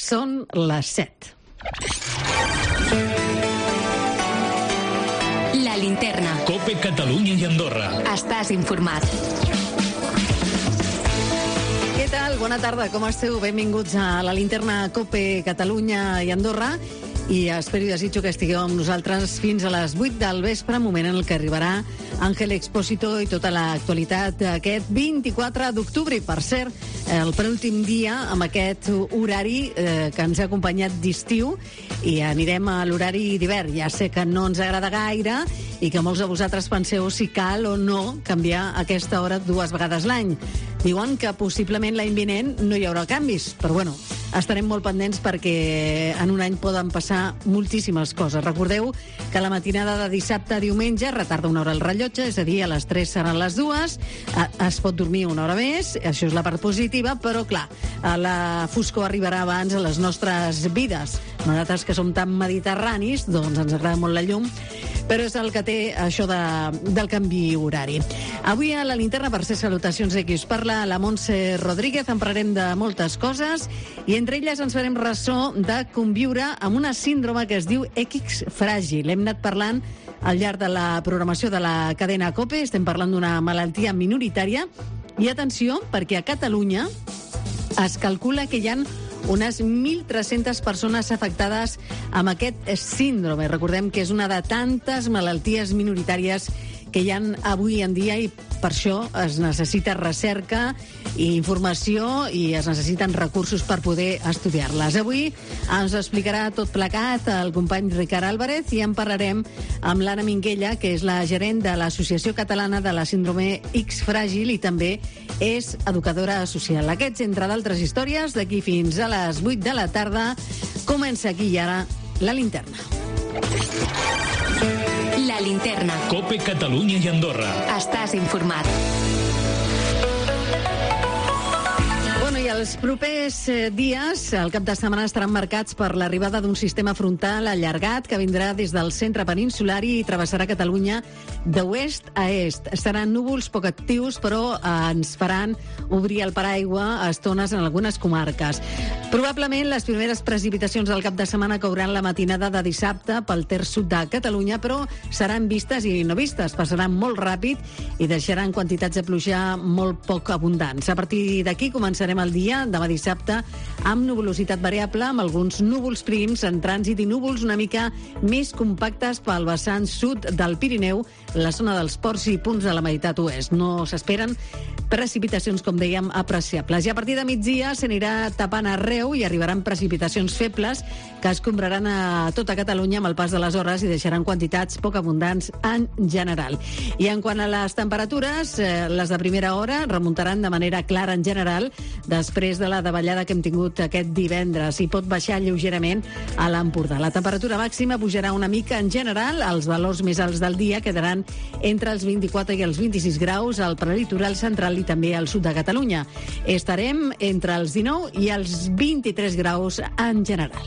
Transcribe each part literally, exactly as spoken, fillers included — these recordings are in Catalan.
Són les set. La Linterna. COPE Catalunya i Andorra. Estàs informat. Què tal? Bona tarda, com esteu? Benvinguts a la Linterna COPE Catalunya i Andorra. I espero i desitjo que estigueu amb nosaltres fins a les vuit del vespre, moment en el que arribarà Àngel Expósito i tota l'actualitat d'aquest vint-i-quatre d'octubre. I, per cert, el penúltim dia amb aquest horari eh, que ens ha acompanyat d'estiu, i anirem a l'horari d'hivern. Ja sé que no ens agrada gaire i que molts de vosaltres penseu si cal o no canviar aquesta hora dues vegades l'any. Diuen que possiblement l'any vinent no hi haurà canvis, però bueno, estarem molt pendents perquè en un any poden passar moltíssimes coses. Recordeu que la matinada de dissabte a diumenge retarda una hora el rellotge, és a dir, a les tres seran les dues, es pot dormir una hora més, això és la part positiva, però clar, la foscor arribarà abans a les nostres vides. Nosaltres que som tan mediterranis, doncs ens agrada molt la llum, però és el que té això de, del canvi horari. Avui a la Linterna, per ser salutacions de qui us parla, la Montse Rodríguez, en parlarem de moltes coses i entre elles ens farem ressò de conviure amb una síndrome que es diu X fràgil. Hem anat parlant al llarg de la programació de la cadena COPE, estem parlant d'una malaltia minoritària i atenció, perquè a Catalunya es calcula que hi ha unes mil tres-centes persones afectades amb aquest síndrome. Recordem que és una de tantes malalties minoritàries que hi ha avui en dia i per això es necessita recerca i informació i es necessiten recursos per poder estudiar-les. Avui ens explicarà tot plegat el company Ricard Álvarez i en parlarem amb l'Anna Minguella, que és la gerent de l'Associació Catalana de la Síndrome X Fràgil i també és educadora social. Aquests, entre d'altres històries, d'aquí fins a les vuit de la tarda. Comença aquí i ara la Linterna. La Linterna. COPE Catalunya i Andorra. Estàs informat. Bueno, i els propers eh, dies, el cap de setmana, estaran marcats per l'arribada d'un sistema frontal allargat que vindrà des del centre peninsular i travessarà Catalunya d'oest a est. Seran núvols poc actius, però eh, ens faran obrir el paraigua a estones en algunes comarques. Probablement les primeres precipitacions del cap de setmana cauran la matinada de dissabte pel terç sud de Catalunya, però seran vistes i no vistes. Passaran molt ràpid i deixaran quantitats de pluja molt poc abundants. A partir d'aquí començarem el dia, demà dissabte, amb nuvolositat variable, amb alguns núvols prims en trànsit i núvols una mica més compactes pel vessant sud del Pirineu, la zona dels ports i punts de la meitat oest. No s'esperen precipitacions, com dèiem, apreciables. I a partir de migdia s'anirà tapant arreu i arribaran precipitacions febles que escombraran a tota Catalunya amb el pas de les hores i deixaran quantitats poc abundants en general. I en quant a les temperatures, eh, les de primera hora remuntaran de manera clara en general després de la davallada que hem tingut aquest divendres i pot baixar lleugerament a l'Empordà. La temperatura màxima pujarà una mica en general, els valors més alts del dia quedaran entre els vint-i-quatre i els vint-i-sis graus al prelitoral central i també al sud de Catalunya. Estarem entre els dinou i els vint-i-tres graus en general.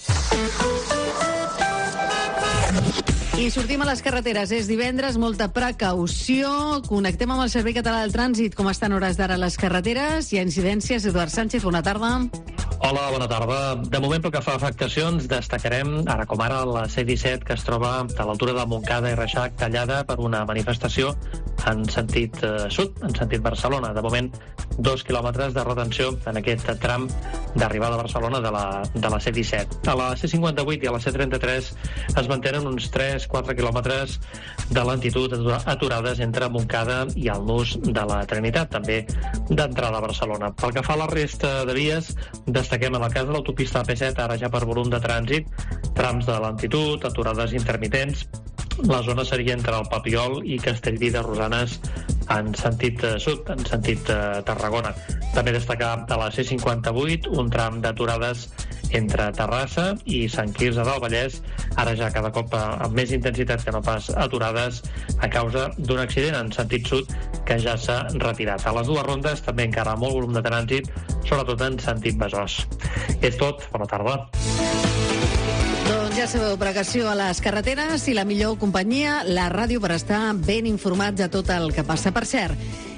I sortim a les carreteres. És divendres, molta precaució. Connectem amb el Servei Català del Trànsit. Com estan hores d'ara les carreteres? Hi ha incidències. Eduard Sánchez, bona tarda. Hola, bona tarda. De moment, pel que fa a afectacions, destacarem, ara com ara, la C disset, que es troba a l'altura de Montcada i Reixac, tallada per una manifestació en sentit eh, sud, en sentit Barcelona. De moment, dos quilòmetres de retenció en aquest tram d'arribada a Barcelona de la, de la C disset. A la C cinquanta-vuit i a la C trenta-tres es mantenen uns tres a quatre quilòmetres de lentitud aturades entre Montcada i el nus de la Trinitat, també d'entrada a Barcelona. Pel que fa a la resta de vies, destaquem en el cas de l'autopista A P set, ara ja per volum de trànsit, trams de lentitud, aturades intermitents. La zona seria entre el Papiol i Castellví de Rosanes en sentit sud, en sentit Tarragona. També destacar a la C cinquanta-vuit un tram d'aturades entre Terrassa i Sant Quirze del Vallès, ara ja cada cop amb més intensitat que no pas aturades a causa d'un accident en sentit sud que ja s'ha retirat. A les dues rondes també encara molt volum de trànsit, sobretot en sentit Besòs. És tot, bona tarda. Doncs ja sabeu, precaució a les carreteres i la millor companyia, la ràdio, per estar ben informats de tot el que passa. Per cert,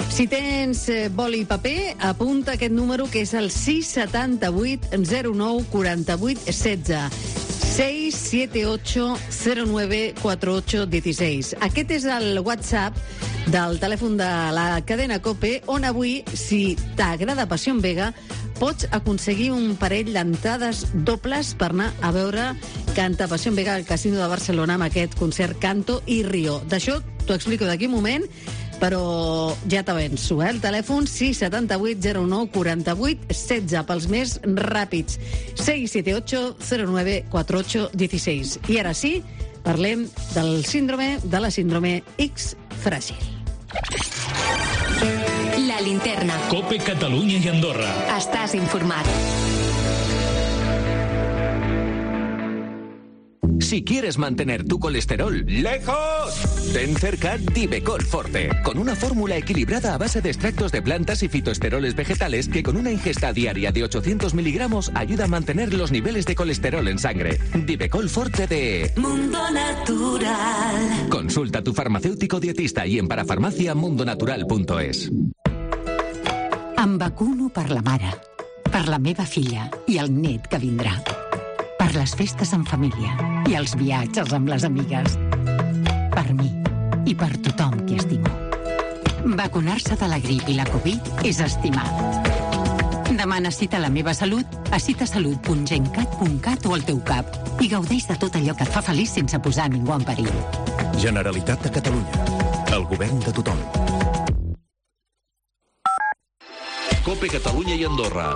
Si tens eh, boli i paper, apunta aquest número, que és el sis setanta vuit zero nou quaranta vuit setze. seis siete ocho cero nueve cuatro ocho dieciséis. Aquest és el WhatsApp del telèfon de la cadena COPE, on avui, si t'agrada Passió en Vega, pots aconseguir un parell d'entrades dobles per anar a veure Canta Passió en Vega al Casino de Barcelona amb aquest concert Canto i Rio. D'això t'ho explico d'aquí un moment, però ja t'avenço, eh? El telèfon sis setanta vuit zero nou quaranta vuit setze pels més ràpids. seis siete ocho cero nueve cuatro ocho dieciséis. I ara sí, parlem del síndrome, de la síndrome X fràgil. La linterna. COPE Catalunya i Andorra. Estàs informat. Si quieres mantener tu colesterol lejos, ten cerca Divecol Forte, con una fórmula equilibrada a base de extractos de plantas y fitoesteroles vegetales que con una ingesta diaria de ochocientos miligramos ayuda a mantener los niveles de colesterol en sangre. Divecol Forte de Mundo Natural. Consulta a tu farmacéutico dietista i en parafarmàcia mundonatural punto es. Em vacuno per la mare, per la meva filla i el net que vindrà. Per les festes en família i els viatges amb les amigues. Per mi i per tothom que estimo. Vacunar-se de la grip i la Covid és estimar. Demana cita a la meva salut a citasalut punt gencat punt cat o al teu cap i gaudeix de tot allò que et fa feliç sense posar ningú en perill. Generalitat de Catalunya. El govern de tothom. COPE Catalunya i Andorra.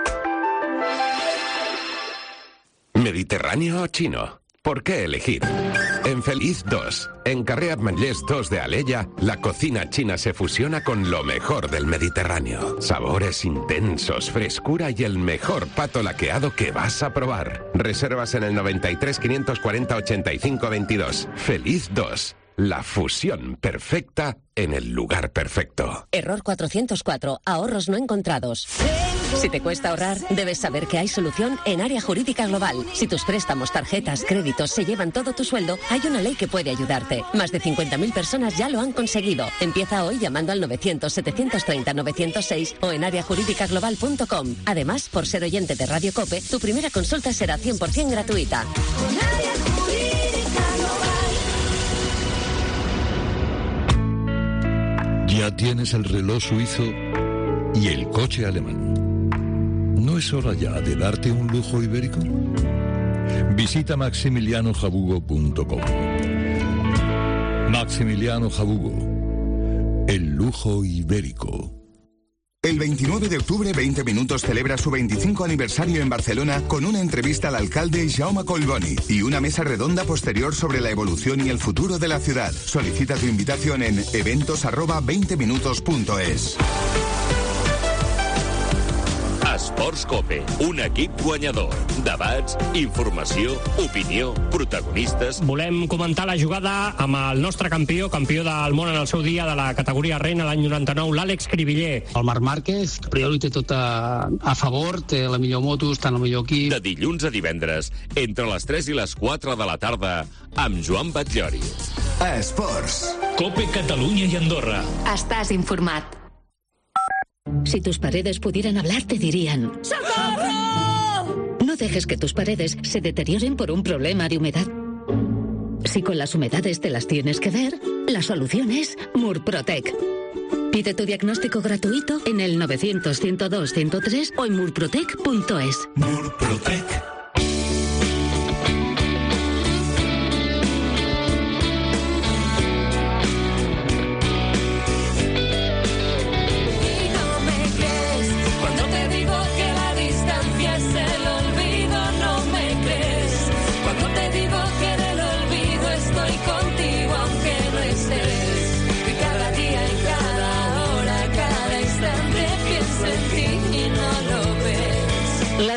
¿Mediterráneo o chino? ¿Por qué elegir? En Feliz dos, en Carrer Ametllers dos de Alella, la cocina china se fusiona con lo mejor del Mediterráneo. Sabores intensos, frescura y el mejor pato laqueado que vas a probar. Reservas en el noventa y tres quinientos cuarenta ochenta y cinco veintidós. Feliz dos, la fusión perfecta en el lugar perfecto. Error cuatrocientos cuatro. Ahorros no encontrados. Si te cuesta ahorrar, debes saber que hay solución en Área Jurídica Global. Si tus préstamos, tarjetas, créditos se llevan todo tu sueldo, hay una ley que puede ayudarte. Más de cincuenta mil personas ya lo han conseguido. Empieza hoy llamando al novecientos setecientos treinta novecientos seis o en área jurídica global punto com. Además, por ser oyente de Radio COPE, tu primera consulta será cien por ciento gratuita. Ya tienes el reloj suizo y el coche alemán. ¿No es hora ya de darte un lujo ibérico? Visita maximiliano jabugo punto com. Maximiliano Jabugo, el lujo ibérico. El veintinueve de octubre, veinte minutos celebra su veinticinco aniversario en Barcelona con una entrevista al alcalde Jaume Collboni y una mesa redonda posterior sobre la evolución y el futuro de la ciudad. Solicita tu invitación en eventos arroba veinte minutos punto es. Esports COPE, un equip guanyador. Debats, informació, opinió, protagonistes. Volem comentar la jugada amb el nostre campió, campió del món en el seu dia de la categoria reina l'any noranta-nou, l'Àlex Cribiller. El Marc Márquez, a priori té tot a, a favor, té la millor moto, està en el millor equip. De dilluns a divendres, entre les tres i les quatre de la tarda, amb Joan Batllori. Esports. COPE Catalunya i Andorra. Estàs informat. Si tus paredes pudieran hablar, te dirían: ¡Socorro! No dejes que tus paredes se deterioren por un problema de humedad. Si con las humedades te las tienes que ver, la solución es Murprotec. Pide tu diagnóstico gratuito en el novecientos ciento dos ciento tres o en murprotec punto es. Murprotec. La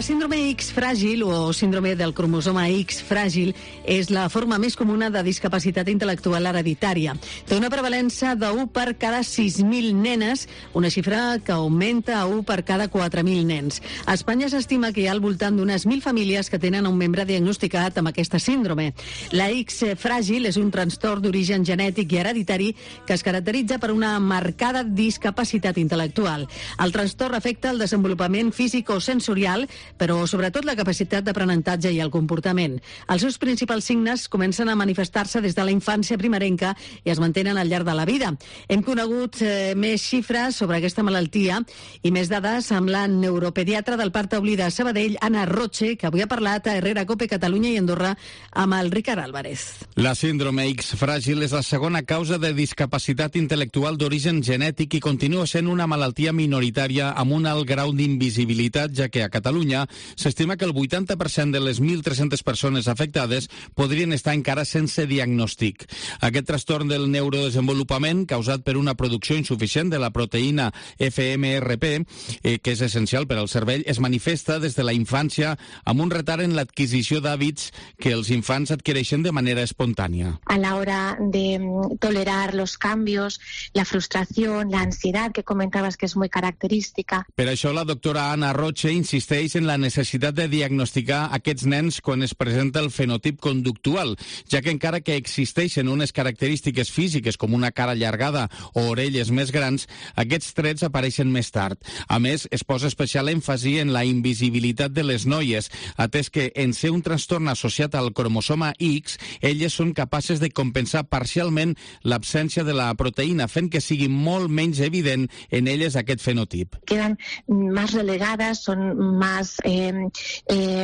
síndrome X fràgil o síndrome del cromosoma X fràgil és la forma més comuna de discapacitat intel·lectual hereditària. Té una prevalença d'u per cada sis mil nenes, una xifra que augmenta a u per cada quatre mil nens. A Espanya s'estima que hi ha al voltant d'unes mil famílies que tenen un membre diagnosticat amb aquesta síndrome. La X fràgil és un trastorn d'origen genètic i hereditari que es caracteritza per una marcada discapacitat intel·lectual. El trastorn afecta el desenvolupament físic o sensorial, però sobretot la capacitat d'aprenentatge i el comportament. Els seus principals signes comencen a manifestar-se des de la infància primerenca i es mantenen al llarg de la vida. Hem conegut eh, més xifres sobre aquesta malaltia i més dades amb la neuropediatra del Parc Taulí de Sabadell, Anna Roche, que avui ha parlat a Herrera Cope Catalunya i Andorra amb el Ricard Álvarez. La síndrome X fràgil és la segona causa de discapacitat intel·lectual d'origen genètic i continua sent una malaltia minoritària amb un alt grau d'invisibilitat, ja que a Catalunya s'estima que el vuitanta per cent de les mil tres-centes persones afectades podrien estar encara sense diagnòstic. Aquest trastorn del neurodesenvolupament, causat per una producció insuficient de la proteïna F M R P, eh, que és essencial per al cervell, es manifesta des de la infància amb un retard en l'adquisició d'hàbits que els infants adquireixen de manera espontània. A la hora de tolerar los cambios, la frustración, la ansiedad que comentabas que es muy característica. Per això la doctora Anna Roche insisteix en la necessitat de diagnosticar aquests nens quan es presenta el fenotip conductual, ja que encara que existeixen unes característiques físiques com una cara allargada o orelles més grans, aquests trets apareixen més tard. A més, es posa especial èmfasi en la invisibilitat de les noies, atès que en ser un trastorn associat al cromosoma X, elles són capaces de compensar parcialment l'absència de la proteïna, fent que sigui molt menys evident en elles aquest fenotip. Quedan más relegadas, son más, eh, eh,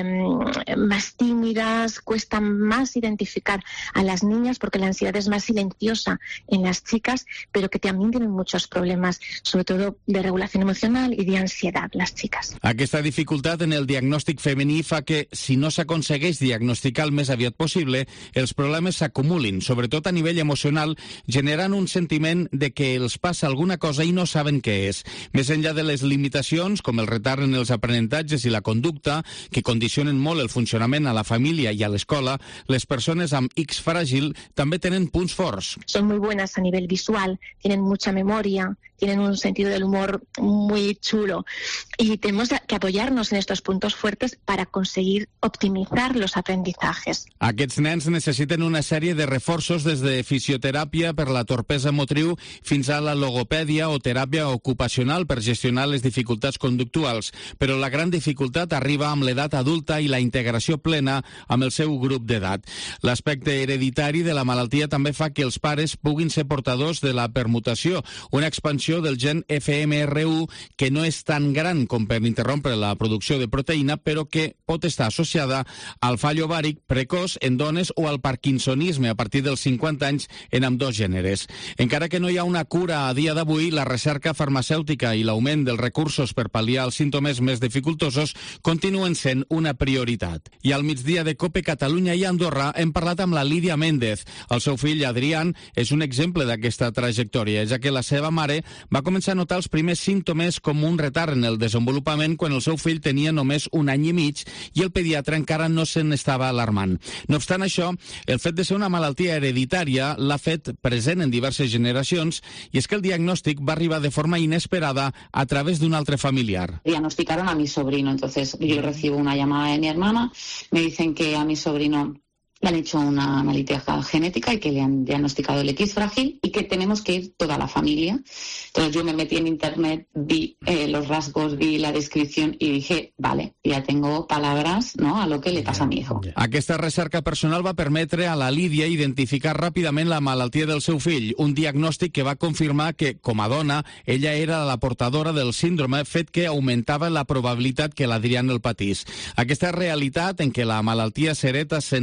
más tímidas, cuesta más identificar a las niñas porque la ansiedad es más silenciosa en las chicas, pero que también tienen muchos problemas, sobre todo de regulación emocional y de ansiedad, las chicas. Aquesta dificultat en el diagnòstic femení fa que, si no s'aconsegueix diagnosticar el més aviat possible, els problemes s'acumulin, sobretot a nivell emocional, generant un sentiment de que els passa alguna cosa i no saben què és. Més enllà de les limitacions, com el retard en els aprenentatges i la conducta, que condicionen molt el funcionament a la família i a l'escola, les persones amb X fràgil també tenen punts forts. Son muy buenas a nivel visual, tienen mucha memoria, tienen un sentido del humor muy chulo y tenemos que apoyarnos en estos puntos fuertes para conseguir optimizar los aprendizajes. Aquests nens necessiten una sèrie de reforços des de fisioteràpia per la torpesa motriu fins a la logopèdia o teràpia ocupacional per gestionar les dificultats conductuals, però la gran dificultat arriba amb l'edat adulta i la integració plena amb el seu grup d'edat. L'aspecte hereditari de la malaltia també fa que els pares puguin ser portadors de la permutació, una expansió del gen F M R U que no és tan gran com per interrompre la producció de proteïna, però que pot estar associada al fall ovàric precoç en dones o al parkinsonisme a partir dels cinquanta anys en ambdós gèneres. Encara que no hi ha una cura a dia d'avui, la recerca farmacèutica i l'augment dels recursos per pal·liar els símptomes més dificultosos continuen sent una prioritat. I al migdia de Cope Catalunya i Andorra hem parlat amb la Lídia Méndez. El seu fill, Adrián, és un exemple d'aquesta trajectòria, ja que la seva mare va començar a notar els primers símptomes com un retard en el desenvolupament quan el seu fill tenia només un any i mig i el pediatre encara no se n'estava alarmant. No obstant això, el fet de ser una malaltia hereditària l'ha fet present en diverses generacions i és que el diagnòstic va arribar de forma inesperada a través d'un altre familiar. Diagnosticaron a mi sobrino, entonces yo recibo una llamada de mi hermana, me dicen que a mi sobrino le han hecho una analítica genética y que le han diagnosticado el X frágil y que tenemos que ir toda la familia. Entonces yo me metí en internet, vi eh, los rasgos, vi la descripción y dije, vale, ya tengo palabras, ¿no?, a lo que le pasa a mi hijo. Aquesta recerca personal va permetre a la Lídia identificar ràpidament la malaltia del seu fill, un diagnòstic que va confirmar que, com a dona, ella era la portadora del síndrome, fet que augmentava la probabilitat que l'Adrián el patís. Aquesta realitat en què la malaltia s'hereta sense que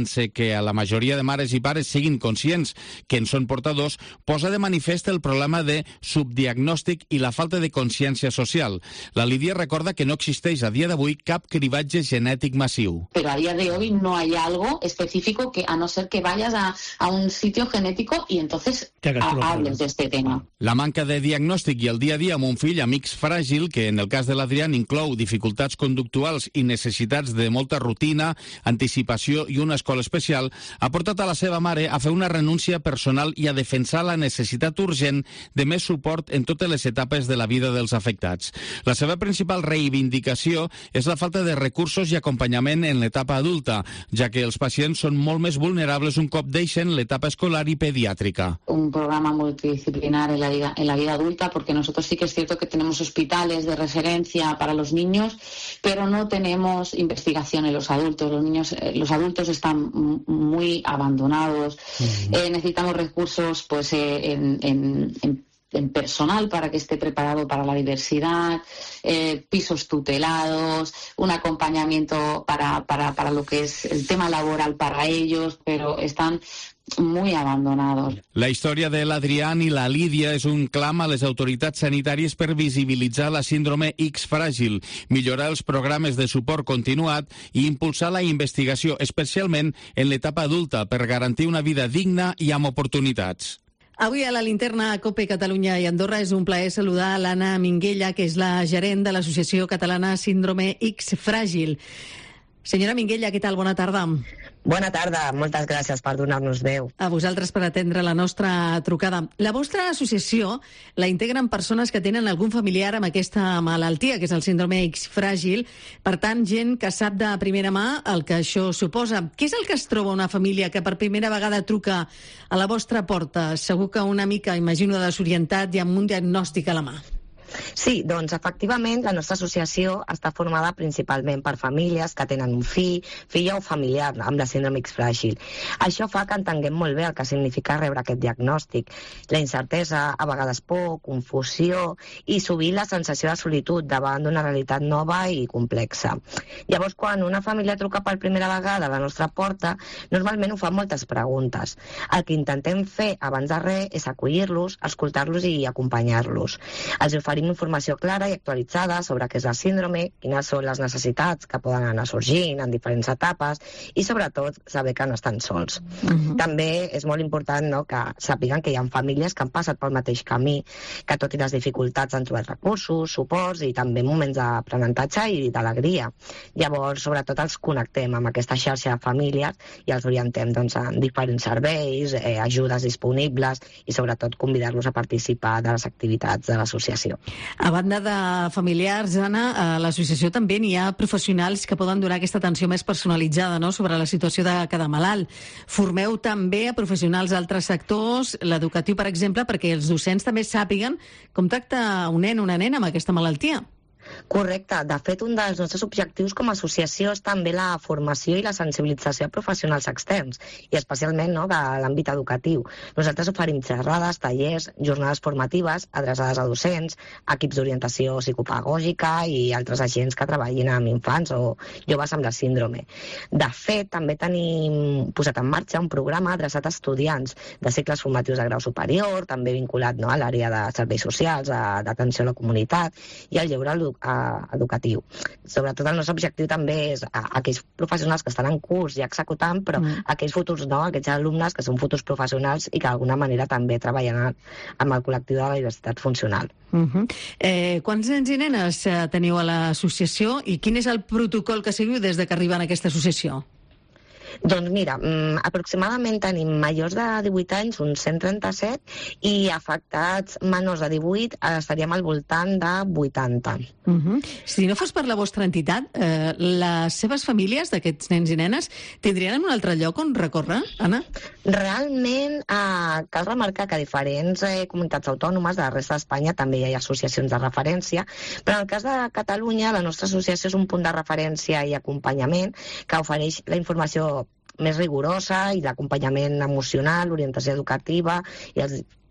que a la majoria de mares i pares siguin conscients que en són portadors, posa de manifest el problema de subdiagnòstic i la falta de consciència social. La Lídia recorda que no existeix a dia d'avui cap cribatge genètic massiu. Pero a día de hoy no hay algo específico que, a no ser que vayas a, a un sitio genético y entonces a, hables de este tema. La manca de diagnòstic i el dia a dia amb un fill amb X fràgil, que en el cas de l'Adrián inclou dificultats conductuals i necessitats de molta rutina, anticipació i una escola especial, ha portat a la seva mare a fer una renúncia personal i a defensar la necessitat urgent de més suport en totes les etapes de la vida dels afectats. La seva principal reivindicació és la falta de recursos i acompanyament en l'etapa adulta, ja que els pacients són molt més vulnerables un cop deixen l'etapa escolar i pediàtrica. Un programa multidisciplinar en la vida, en la vida adulta, porque nosotros sí que es cierto que tenemos hospitales de referencia para los niños, pero no tenemos investigación en los adultos. Los niños, eh, los adultos están muy abandonados. Uh-huh. eh, necesitamos recursos, pues, eh, en, en, en en personal para que esté preparado para la diversidad, eh, pisos tutelados, un acompañamiento para, para, para lo que es el tema laboral para ellos, pero están muy abandonados. La història de l'Adrián i la Lídia és un clam a les autoritats sanitàries per visibilitzar la síndrome X fràgil, millorar els programes de suport continuat i impulsar la investigació, especialment en l'etapa adulta, per garantir una vida digna i amb oportunitats. Avui a la linterna COPE Catalunya i Andorra és un plaer saludar l'Anna Minguella, que és la gerent de l'Associació Catalana Síndrome X Fràgil. Senyora Minguella, què tal? Bona tarda. Bona tarda, moltes gràcies per donar-nos veu. A vosaltres per atendre la nostra trucada. La vostra associació la integren persones que tenen algun familiar amb aquesta malaltia, que és el síndrome X fràgil. Per tant, gent que sap de primera mà el que això suposa. Què és el que es troba una família que per primera vegada truca a la vostra porta? Segur que una mica, imagino, desorientat i amb un diagnòstic a la mà. Sí, doncs efectivament la nostra associació està formada principalment per famílies que tenen un fill, filla o familiar amb la síndrome X fràgil. Això fa que entenguem molt bé el que significa rebre aquest diagnòstic. La incertesa, a vegades por, confusió i sovint la sensació de solitud davant d'una realitat nova i complexa. Llavors, quan una família truca per primera vegada a la nostra porta, normalment ho fa moltes preguntes. El que intentem fer abans de res és acollir-los, escoltar-los i acompanyar-los. Els oferim informació clara i actualitzada sobre què és la síndrome, quines són les necessitats que poden anar sorgint en diferents etapes i, sobretot, saber que no estan sols. Uh-huh. També és molt important, no?, que sàpiguen que hi ha famílies que han passat pel mateix camí, que tot i les dificultats han trobat recursos, suports i també moments d'aprenentatge i d'alegria. Llavors, sobretot, els connectem amb aquesta xarxa de famílies i els orientem, doncs, en diferents serveis, eh, ajudes disponibles i, sobretot, convidar-los a participar de les activitats de l'associació. A banda de familiars, Anna, a l'associació també n'hi ha professionals que poden donar aquesta atenció més personalitzada, no?, sobre la situació de cada malalt. Formeu també a professionals d'altres sectors, l'educatiu, per exemple, perquè els docents també sàpiguen com tracta un nen o una nena amb aquesta malaltia. Correcte. De fet, un dels nostres objectius com a associació és també la formació i la sensibilització a professionals externs, i especialment, no?, de l'àmbit educatiu. Nosaltres oferim xerrades, tallers, jornades formatives adreçades a docents, equips d'orientació psicopedagògica i altres agents que treballin amb infants o joves amb la síndrome. De fet, també tenim posat en marxa un programa adreçat a estudiants de cicles formatius de grau superior, també vinculat, no?, a l'àrea de serveis socials, d'atenció a la comunitat i al lleure educatiu. Sobretot el nostre objectiu també és a aquells professionals que estan en curs i executant, però mm. aquells futurs no, aquests alumnes que són futurs professionals i que d'alguna manera també treballen amb el col·lectiu de la diversitat funcional. Uh-huh. eh, quants nens i nenes teniu a l'associació i quin és el protocol que seguiu des de que arriben a aquesta associació? Doncs mira, aproximadament tenim majors de divuit anys, uns cent trenta-set, i afectats menors de divuit estaríem al voltant de vuitanta. Uh-huh. Si no fos per la vostra entitat, eh, les seves famílies d'aquests nens i nenes tindrien un altre lloc on recórrer, Anna? Realment, eh, cal remarcar que a diferents eh, comunitats autònomes de la resta d'Espanya també hi ha associacions de referència, però en el cas de Catalunya, la nostra associació és un punt de referència i acompanyament que ofereix la informació més rigorosa i l'acompanyament emocional, l'orientació educativa i els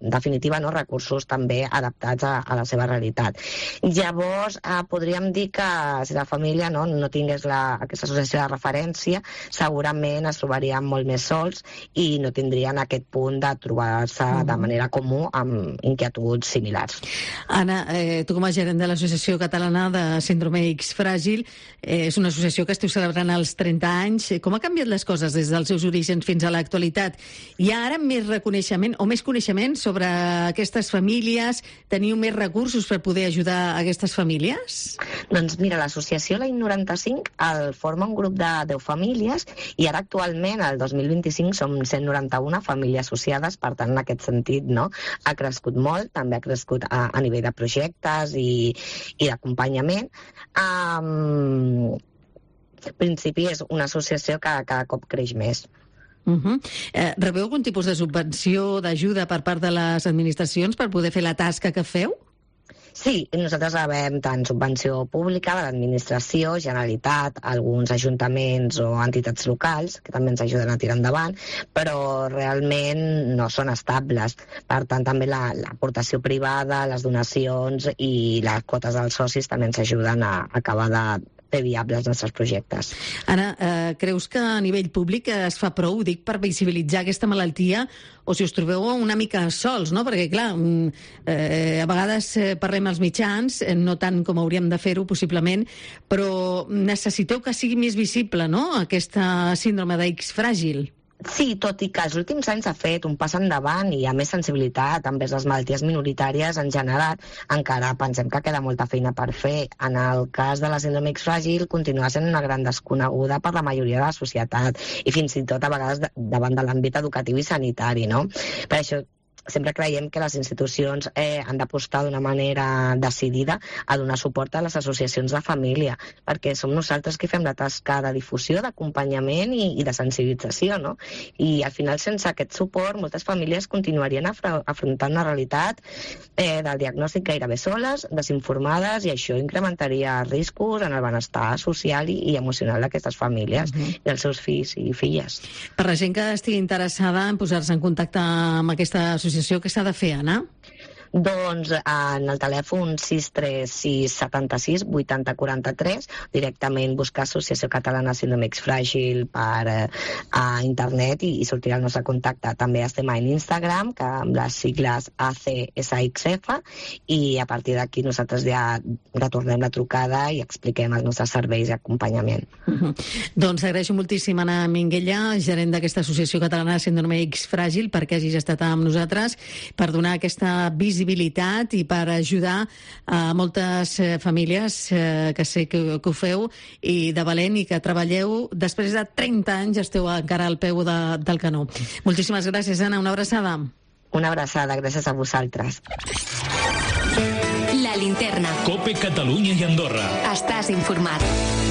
en definitiva, no, recursos també adaptats a, a la seva realitat. Llavors, eh, podríem dir que si la família no, no tingués la, aquesta associació de referència, segurament es trobarien molt més sols i no tindrien aquest punt de trobar-se uh-huh. de manera comú amb inquietuds similars. Anna, eh, tu com a gerent de l'Associació Catalana de Síndrome X Fràgil, eh, és una associació que esteu celebrant els trenta anys. Com ha canviat les coses des dels seus orígens fins a l'actualitat? Hi ha ara més reconeixement o més coneixement sobre aquestes famílies? Teniu més recursos per poder ajudar aquestes famílies? Doncs mira, l'associació l'any noranta-cinc el forma un grup de deu famílies i ara actualment, el dos mil vint-i-cinc, som cent noranta-una famílies associades, per tant, en aquest sentit, no? Ha crescut molt, també ha crescut a, a nivell de projectes i, i d'acompanyament. Um, en principi és una associació que cada cop creix més. Uh-huh. Eh, rebeu algun tipus de subvenció, d'ajuda per part de les administracions per poder fer la tasca que feu? Sí, nosaltres rebem tant subvenció pública de l'administració, Generalitat, alguns ajuntaments o entitats locals, que també ens ajuden a tirar endavant, però realment no són estables. Per tant, també la, l'aportació privada, les donacions i les quotes dels socis també ens ajuden a acabar de fer viables els nostres projectes. Anna, eh, creus que a nivell públic es fa prou, dic, per visibilitzar aquesta malaltia, o si us trobeu una mica sols, no? Perquè, clar, eh, a vegades eh, parlem als mitjans, eh, no tant com hauríem de fer-ho, possiblement, però necessiteu que sigui més visible, no?, aquesta síndrome de X fràgil. Sí, tot i que els últims anys ha fet un pas endavant i hi ha més sensibilitat envers les malalties minoritàries en general, encara pensem que queda molta feina per fer. En el cas de la síndrome X fràgil continua sent una gran desconeguda per la majoria de la societat i fins i tot a vegades davant de l'àmbit educatiu i sanitari, no? Per això sempre creiem que les institucions eh, han d'apostar d'una manera decidida a donar suport a les associacions de família, perquè som nosaltres qui fem la tasca de difusió, d'acompanyament i, i de sensibilització, no? I al final, sense aquest suport, moltes famílies continuarien afra- afrontant una realitat eh, del diagnòstic gairebé soles, desinformades, i això incrementaria riscos en el benestar social i, i emocional d'aquestes famílies, uh-huh. i dels seus fills i filles. Per la gent que estigui interessada en posar-se en contacte amb aquesta associació, què s'ha de fer, Anna? Doncs en el telèfon sis tres sis set sis vuit zero quatre tres, directament buscar Associació Catalana Síndrome X Fràgil per eh, a internet i, i sortirà el nostre contacte. També estem en Instagram, que amb les sigles A C S X F, i a partir d'aquí nosaltres ja retornem la trucada i expliquem els nostres serveis i acompanyament. Uh-huh. Doncs agraeixo moltíssim a Anna Minguella, gerent d'aquesta Associació Catalana Síndrome X Fràgil, perquè hagis estat amb nosaltres, per donar aquesta visibilitat i per ajudar a moltes eh, famílies eh, que sé que, que ho feu i de valent i que treballeu. Després de trenta anys esteu encara al peu de, del canó. Moltíssimes gràcies, Anna. Una abraçada. Una abraçada. Gràcies a vosaltres. La linterna. Cope Catalunya i Andorra. Estàs informat.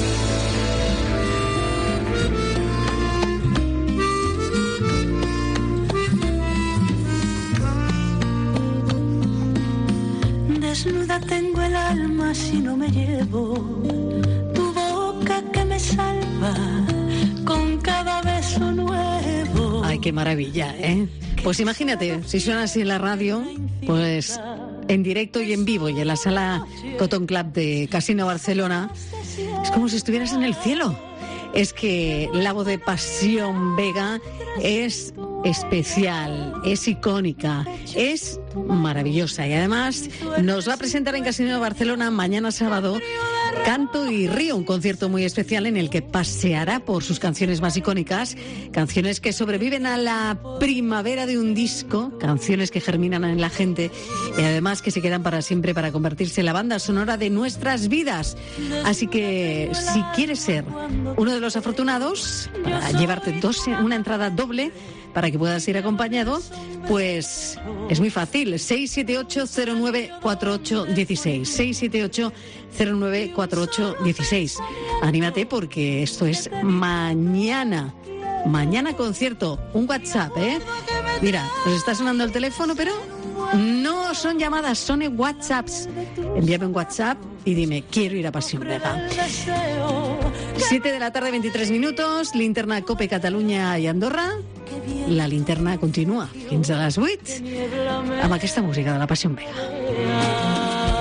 Desnuda tengo el alma si no me llevo tu boca que me salva con cada beso nuevo. Ay, qué maravilla, ¿eh? Pues imagínate, si suena así en la radio, pues en directo y en vivo y en la sala Cotton Club de Casino Barcelona, es como si estuvieras en el cielo. Es que la voz de Pasión Vega es especial, es icónica, es maravillosa y además nos va a presentar en Casino de Barcelona mañana sábado Canto y Río, un concierto muy especial en el que paseará por sus canciones más icónicas, canciones que sobreviven a la primavera de un disco, canciones que germinan en la gente y además que se quedan para siempre para convertirse en la banda sonora de nuestras vidas. Así que si quieres ser uno de los afortunados para llevarte dos, una entrada doble para que puedas ir acompañado, pues es muy fácil. seis siete ocho cero nueve cuatro ocho uno seis. seis siete ocho cero nueve cuatro ocho uno seis. Anímate porque esto es mañana. Mañana concierto. Un WhatsApp, ¿eh? Mira, nos está sonando el teléfono, pero no son llamadas, son WhatsApps. Envíame un WhatsApp y dime, quiero ir a Pasión Vega. siete de la tarde, veintitrés minutos, linterna Cope Catalunya y Andorra. La linterna continua fins a les vuit amb aquesta música de la Pasión Vega.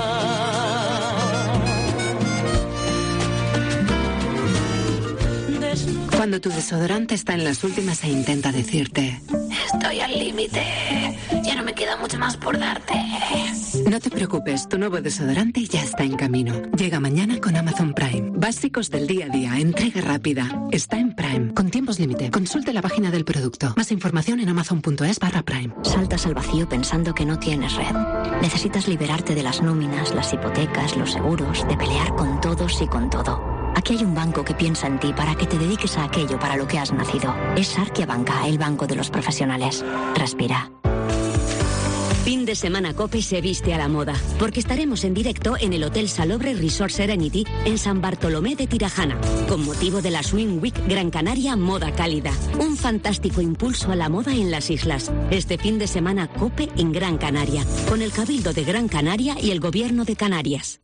Cuando tu desodorante está en las últimas e intenta decirte: estoy al límite, ya no me queda mucho más por darte. No te preocupes, tu nuevo desodorante ya está en camino. Llega mañana con Amazon Prime. Básicos del día a día, entrega rápida. Está en Prime, con tiempos límite. Consulte la página del producto. Más información en amazon.es barra Prime. Saltas al vacío pensando que no tienes red. Necesitas liberarte de las nóminas, las hipotecas, los seguros, de pelear con todos y con todo. Aquí hay un banco que piensa en ti para que te dediques a aquello para lo que has nacido. Es Sarkia Banca, el banco de los profesionales. Respira. Fin de semana COPE se viste a la moda, porque estaremos en directo en el Hotel Salobre Resort Serenity en San Bartolomé de Tirajana, con motivo de la Swing Week Gran Canaria Moda Cálida. Un fantástico impulso a la moda en las islas. Este fin de semana COPE en Gran Canaria, con el Cabildo de Gran Canaria y el Gobierno de Canarias.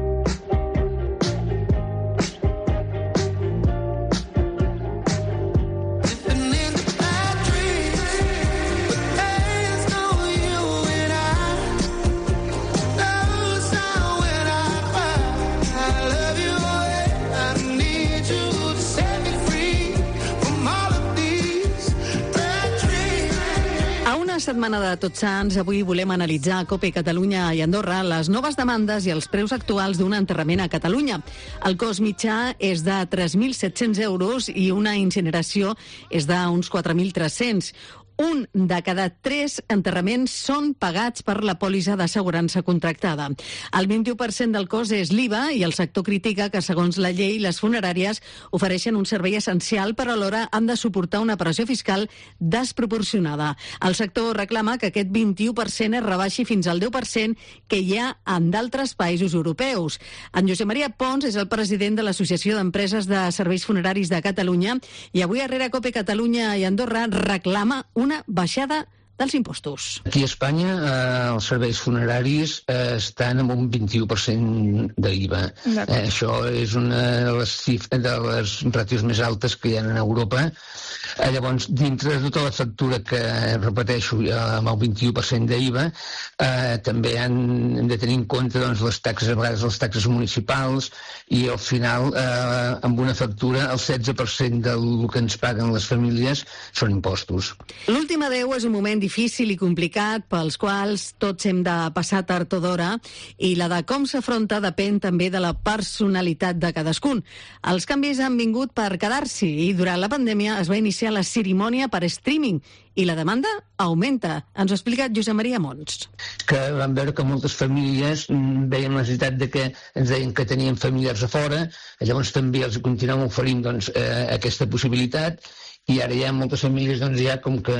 Setmana de Tots Sants, avui volem analitzar a COPE Catalunya i Andorra les noves demandes i els preus actuals d'un enterrament a Catalunya. El cost mitjà és de tres mil set-cents euros i una incineració és d'uns quatre mil tres-cents. Un de cada tres enterraments són pagats per la pòlissa d'assegurança contractada. El vint-i-u per cent del cost és l'I V A i el sector critica que, segons la llei, les funeràries ofereixen un servei essencial, però alhora han de suportar una pressió fiscal desproporcionada. El sector reclama que aquest vint-i-u per cent es rebaixi fins al deu per cent que hi ha en d'altres països europeus. En Josep Maria Pons és el president de l'Associació d'Empreses de Serveis Funeraris de Catalunya i avui Herrera COPE Catalunya i Andorra reclama una baixada dels impostos. Aquí a Espanya eh, els serveis funeraris eh, estan amb un vint-i-u per cent d'I V A. Eh, això és una de les, xifres, de les ràtios més altes que hi ha en Europa. Eh, llavors, dintre de tota la factura que, repeteixo, amb el vint-i-u per cent d'I V A, eh, també han, hem de tenir en compte doncs, les taxes, a vegades les taxes municipals, i al final, eh, amb una factura, el setze per cent del que ens paguen les famílies són impostos. L'últim adeu és un moment difícil i complicat pels quals tots hem de passar tard o d'hora, i la de com s'afronta depèn també de la personalitat de cadascun. Els canvis han vingut per quedar-s'hi i durant la pandèmia es va iniciar la cerimònia per streaming i la demanda augmenta. Ens ho ha explicat Josep Maria Mons. Que vam veure que moltes famílies veien la necessitat de que ens deien que tenien familiars a fora, llavors també els continuem oferint doncs, eh, aquesta possibilitat. I ara hi ha moltes famílies, doncs ja com que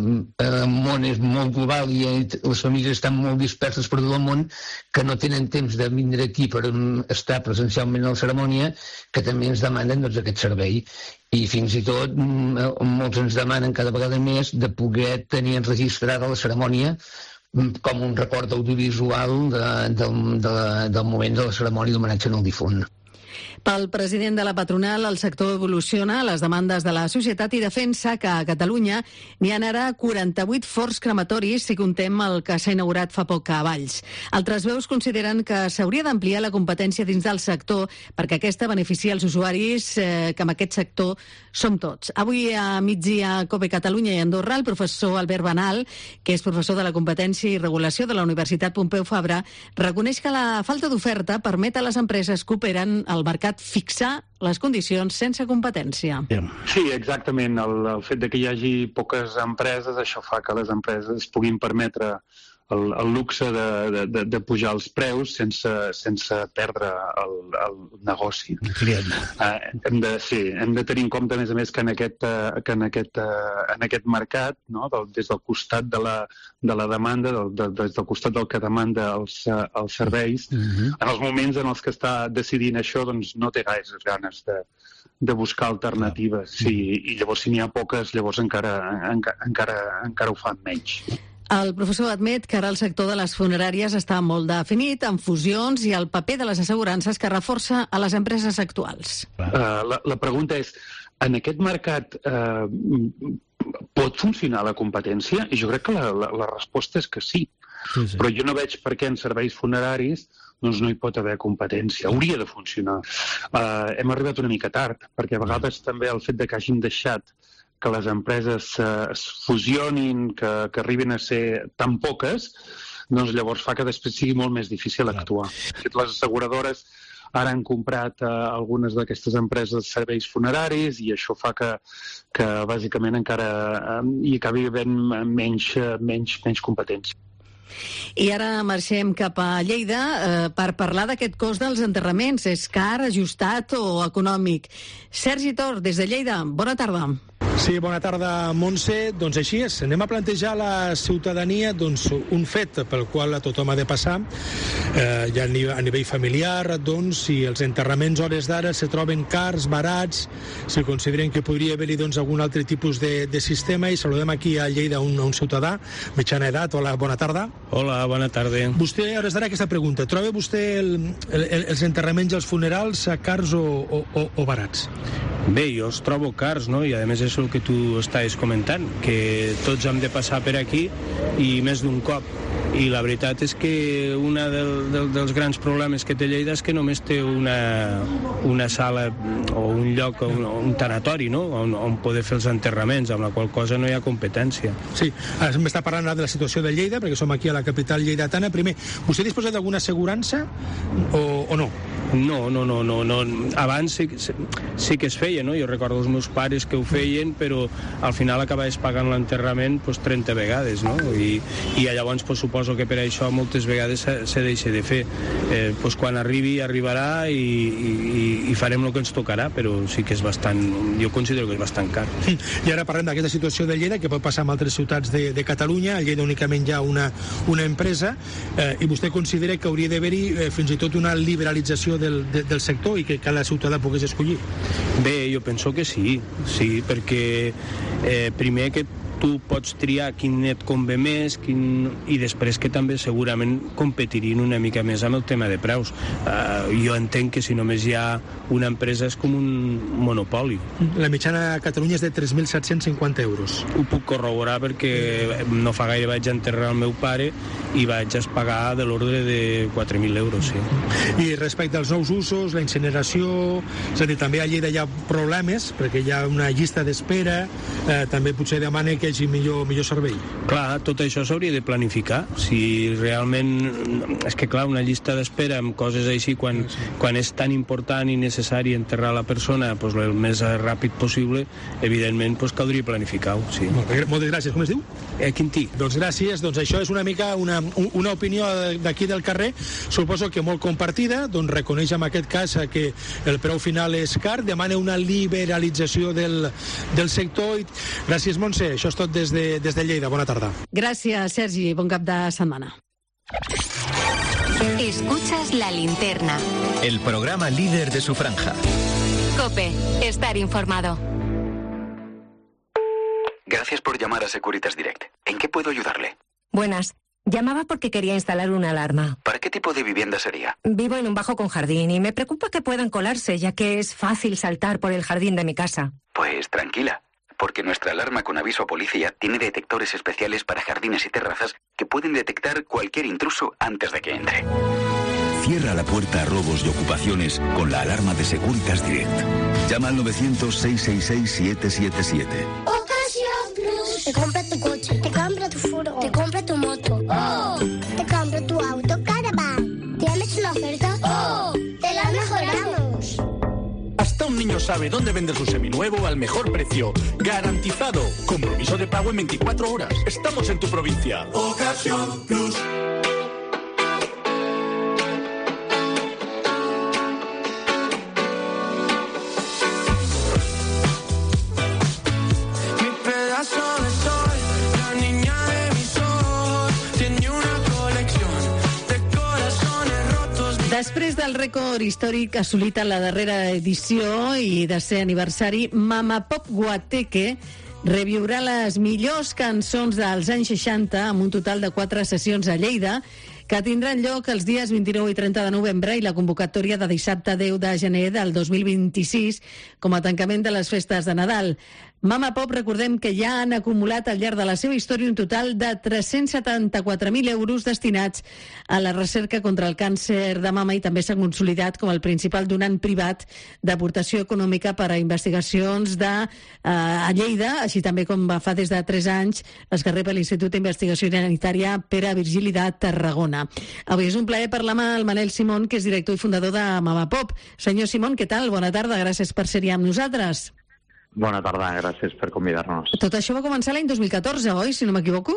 el món és molt global i les famílies estan molt disperses per tot el món, que no tenen temps de vindre aquí per estar presencialment a la cerimònia, que també ens demanen doncs, aquest servei. I fins i tot molts ens demanen cada vegada més de poder tenir enregistrada la cerimònia com un record audiovisual de, de, de, del moment de la cerimònia d'homenatge al difunt. Pel president de la patronal, el sector evoluciona, les demandes de la societat i defensa que a Catalunya n'hi ha ara quaranta-vuit forns crematoris si contem el que s'ha inaugurat fa poc a Valls. Altres veus consideren que s'hauria d'ampliar la competència dins del sector perquè aquesta beneficia els usuaris, eh, que amb aquest sector som tots. Avui a migdia a COPE Catalunya i Andorra, el professor Albert Banal, que és professor de la competència i regulació de la Universitat Pompeu Fabra, reconeix que la falta d'oferta permet a les empreses que operen al mercat fixar les condicions sense competència. Sí, exactament. El, el fet de que hi hagi poques empreses, això fa que les empreses puguin permetre el, el luxe de, de, de, de pujar els preus sense, sense perdre el, el negoci. Uh, hem, de, sí, hem de tenir en compte, a més a més, que en aquest, uh, que en aquest, uh, en aquest mercat, no, del, des del costat de la, de la demanda, del, de, des del costat del que demanda els, uh, els serveis, uh-huh. en els moments en els que està decidint això, doncs no té gaires ganes de, de buscar alternatives. Sí, i llavors, si n'hi ha poques, llavors encara, encara, encara, encara ho fan menys. El professor admet que ara el sector de les funeràries està molt definit en fusions i el paper de les assegurances que reforça a les empreses actuals. Uh, la, la pregunta és, en aquest mercat uh, pot funcionar la competència? I jo crec que la, la, la resposta és que sí. Sí, sí. Però jo no veig per què en serveis funeraris doncs no hi pot haver competència. Hauria de funcionar. Uh, hem arribat una mica tard, perquè a vegades també el fet de que hàgim deixat que les empreses uh, es fusionin, que, que arribin a ser tan poques, doncs llavors fa que després sigui molt més difícil actuar. Les asseguradores ara han comprat uh, algunes d'aquestes empreses de serveis funeraris i això fa que, que bàsicament encara uh, hi acabi havent menys, uh, menys, menys competència. I ara marxem cap a Lleida eh, per parlar d'aquest cost dels enterraments. És car, ajustat o econòmic? Sergi Tor, des de Lleida, bona tarda. Sí, bona tarda, Montse. Doncs així és. Anem a plantejar a la ciutadania doncs, un fet pel qual tothom ha de passar. Eh, ja a nivell familiar, doncs, si els enterraments hores d'ara se troben cars, barats, si consideren que podria haver-hi doncs, algun altre tipus de, de sistema. I saludem aquí a Lleida un, un ciutadà, mitjana edat. Hola, bona tarda. Hola, bona tarda. Vostè, a hores d'ara, aquesta pregunta. Troba vostè el, el, els enterraments i els funerals cars o, o, o, o barats? Bé, jo els trobo cars, no? I a més és el que tu estaves comentant, que tots hem de passar per aquí i més d'un cop. I la veritat és que un del, del, dels grans problemes que té Lleida és que només té una, una sala o un lloc, un, un tanatori, no? On, on poder fer els enterraments, amb la qual cosa no hi ha competència. Sí, ara m'està parlant de la situació de Lleida, perquè som aquí a la capital lleidatana. Primer, vostè disposa d'alguna assegurança o, o no? No, no, no, no, no. Abans sí, sí que es feia, no? Jo recordo els meus pares que ho feien, però al final acabaves pagant l'enterrament pues, trenta vegades, no? I, i llavors pues, suposo que per això moltes vegades se, se deixa de fer. Eh, pues, quan arribi, arribarà i, i, i farem el que ens tocarà, però sí que és bastant, jo considero que és bastant car. I ara parlem d'aquesta situació de Lleida, que pot passar en altres ciutats de, de Catalunya. A Lleida únicament hi ha una, una empresa, eh, i vostè considera que hauria d'haver-hi eh, fins i tot una liberalització del, de, del sector i que cada ciutadà pogués escollir? Bé, jo penso que sí, sí, perquè eh, primer que tu pots triar quin et convé més quin... i després que també segurament competirien una mica més amb el tema de preus. Uh, jo entenc que si només hi ha una empresa és com un monopoli. La mitjana a Catalunya és de tres mil set-cents cinquanta euros. Ho puc corroborar perquè no fa gaire vaig enterrar el meu pare i vaig pagar de l'ordre de quatre mil euros, sí. I respecte als nous usos, la incineració, és a dir, també a Lleida hi ha problemes perquè hi ha una llista d'espera, eh, també potser demana que hi hagi millor, millor servei. Clar, tot això s'hauria de planificar. Si realment... És que, clar, una llista d'espera amb coses així, quan, quan és tan important i necessari enterrar la persona pues, el més ràpid possible, evidentment pues, caldria planificar-ho, sí. Moltes gràcies. Com es diu? Eh, Quintí. Doncs gràcies. Doncs això és una mica una, una opinió d'aquí del carrer, suposo que molt compartida, doncs reconeix en aquest cas que el preu final és car, demana una liberalització del, del sector. I... Gràcies, Montse. Això és tot des de, des de Lleida. Bona tarda. Gràcies, Sergi. Bon cap de setmana. Escuchas La Linterna. El programa líder de su franja. COPE. Estar informado. Gracias por llamar a Securitas Direct. ¿En qué puedo ayudarle? Buenas. Llamaba porque quería instalar una alarma. ¿Para qué tipo de vivienda sería? Vivo en un bajo con jardín y me preocupa que puedan colarse, ya que es fácil saltar por el jardín de mi casa. Pues tranquila, porque nuestra alarma con aviso a policía tiene detectores especiales para jardines y terrazas que pueden detectar cualquier intruso antes de que entre. Cierra la puerta a robos y ocupaciones con la alarma de Securitas Direct. Llama al novecientos, seiscientos sesenta y seis, siete siete siete. Ocasión Plus. Te compra tu coche, te compra tu furgo, te compra tu moto. ¡Oh! Te compra tu auto Caravan. ¿Tienes una oferta? ¡Oh! ¡Te la mejoramos! Hasta un niño sabe dónde vender su seminuevo al mejor precio. ¡Garantizado! Compromiso de pago en veinticuatro horas. Estamos en tu provincia. Ocasión Plus. Després del rècord històric assolit a la darrera edició i de ser aniversari, Mama Pop Guateque reviurà les millors cançons dels anys seixanta amb un total de quatre sessions a Lleida, que tindran lloc els dies vint-i-nou i trenta de novembre i la convocatòria de dissabte deu de gener del dos mil vint-i-sis com a tancament de les festes de Nadal. Mama Pop, recordem que ja han acumulat al llarg de la seva història un total de tres-cents setanta-quatre mil euros destinats a la recerca contra el càncer de mama i també s'ha consolidat com el principal donant privat d'aportació econòmica per a investigacions de, eh, a Lleida, així també com fa des de tres anys les que rep l'Institut d'Investigació Sanitària Pere Virgili de Tarragona. Avui és un plaer parlar amb el Manel Simón, que és director i fundador de Mama Pop. Senyor Simón, què tal? Bona tarda, gràcies per ser-hi amb nosaltres. Bona tarda, gràcies per convidar-nos. Tot això va començar l'any dos mil catorze, oi, si no m'equivoco?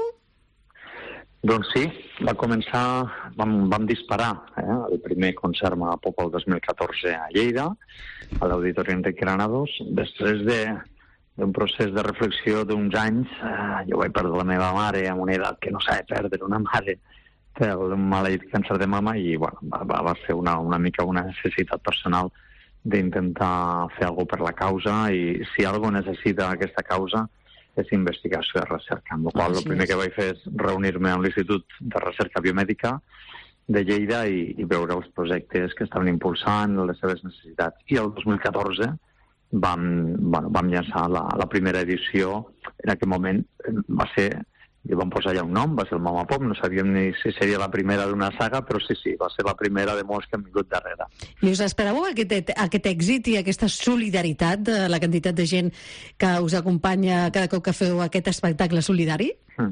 Doncs sí, va començar, vam, vam disparar eh, el primer concert Mama Pop el dos mil catorze a Lleida, a l'Auditori Enric Granados. Després de, d'un procés de reflexió d'uns anys, eh, jo vaig perdre la meva mare a una edat que no s'ha de perdre una mare pel maleït càncer de mama i bueno, va, va ser una, una mica una necessitat personal d'intentar fer alguna cosa per la causa i si alguna necessita aquesta causa és investigació i recerca, amb la qual cosa el primer que vaig fer és reunir-me amb l'Institut de Recerca Biomèdica de Lleida i, i veure els projectes que estaven impulsant, les seves necessitats. I el dos mil catorze vam, bueno, vam llançar la, la primera edició. En aquell moment va ser... I vam posar ja un nom, va ser el Mama Pop, no sabíem ni si seria la primera d'una saga, però sí, sí, va ser la primera de molts que han vingut darrere. I us esperàveu aquest, aquest èxit i aquesta solidaritat de la quantitat de gent que us acompanya cada cop que feu aquest espectacle solidari? Mm.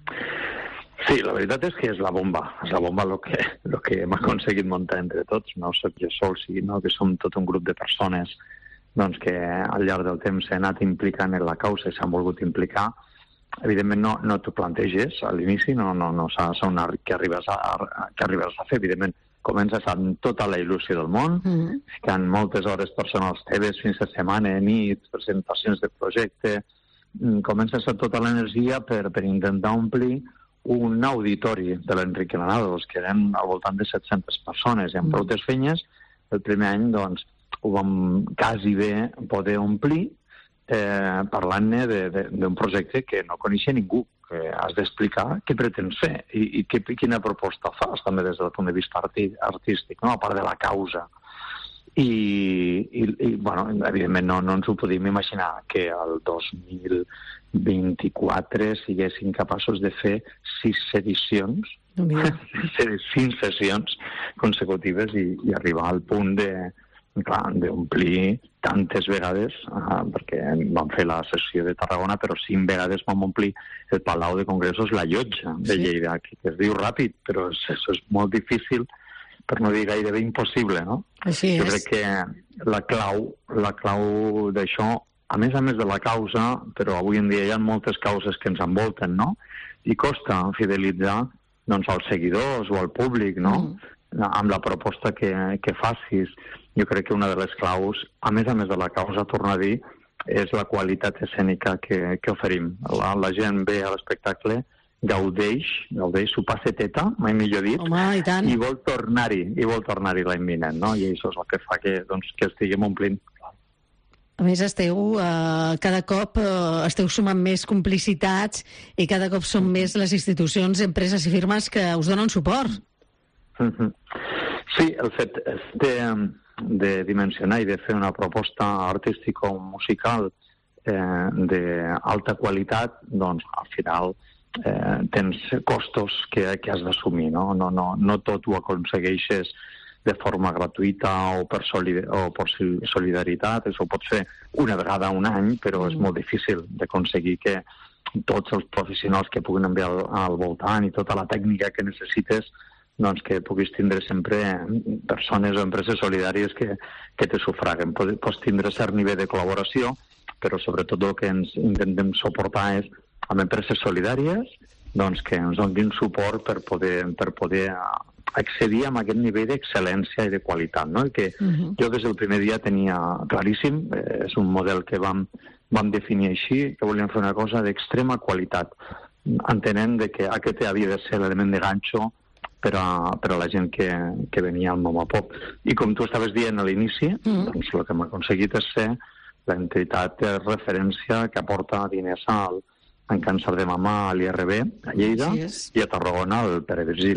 Sí, la veritat és que és la bomba, és la bomba el que, lo que hem aconseguit muntar entre tots, no soc jo sol, sinó que som tot un grup de persones doncs, que al llarg del temps s'han anat implicant en la causa i s'han volgut implicar. Evidentment no, no t'ho planteges a l'inici, no, no, no saps on que arribes a, que arribes a fer. Evidentment comences amb tota la il·lusió del món, mm-hmm. ficant moltes hores personals teves fins a setmana, nits, presentacions de projecte, comences a tota l'energia per, per intentar omplir un auditori de l'Enric Granados, que eren al voltant de set-centes persones, i amb prou des feines, el primer any doncs, ho vam quasi bé poder omplir, Eh, parlant-ne d'un projecte que no coneixia ningú, que has d'explicar què pretens fer i, i que, quina proposta fas, també des del punt de vista artístic, no? A part de la causa. I, i, i bueno, evidentment no, no ens ho podíem imaginar que el dos mil vint-i-quatre siguessin capaços de fer sis edicions, cinc sessions consecutives i, i arribar al punt de clar, d'omplir tantes vegades, eh, perquè vam fer la sessió de Tarragona, però cinc vegades vam omplir el Palau de Congressos La Llotja de Lleida, que es diu ràpid, però és, això és molt difícil, per no dir gairebé impossible, no? Així és. Jo crec que la clau, la clau d'això, a més a més de la causa, però avui en dia hi ha moltes causes que ens envolten, no? I costa fidelitzar doncs, als seguidors o al públic, no? Mm. Amb la proposta que, que facis. Jo crec que una de les claus, a més a més de la causa, torno a dir, és la qualitat escènica que, que oferim. La, la gent ve a l'espectacle, gaudeix, gaudeix, s'ho passa teta, mai millor dit, Home, i, tant. i vol tornar-hi, i vol tornar-hi l'any vinent, no? I això és el que fa que, doncs, que estiguem omplint. A més, esteu, eh, cada cop eh, esteu sumant més complicitats i cada cop són més les institucions, empreses i firmes que us donen suport. Mm-hmm. Sí, el fet de, de dimensionar i de fer una proposta artístico-musical eh, d'alta qualitat, doncs al final eh, tens costos que, que has d'assumir, no? No, no, no tot ho aconsegueixes de forma gratuïta o per, solid o per solidaritat, això ho pots fer una vegada un any, però és molt difícil d'aconseguir que tots els professionals que puguin enviar al, al voltant i tota la tècnica que necessites doncs que puguis tindre sempre persones o empreses solidàries que, que te sufraguen. Pots tindre cert nivell de col·laboració, però sobretot el que ens intentem suportar és amb empreses solidàries doncs, que ens donin suport per poder, per poder accedir a aquest nivell d'excel·lència i de qualitat. No? I que uh-huh. jo des del primer dia tenia claríssim, eh, és un model que vam, vam definir així, que volíem fer una cosa d'extrema qualitat, entenent de que aquest havia de ser l'element de ganxo per a, per a la gent que, que venia al Mama Pop. I com tu estaves dient a l'inici, mm. doncs el que hem aconseguit és ser l'entitat de referència que aporta diners al, en càncer de mama a l'I R B, a Lleida, i a Tarragona, al Pere Virgili.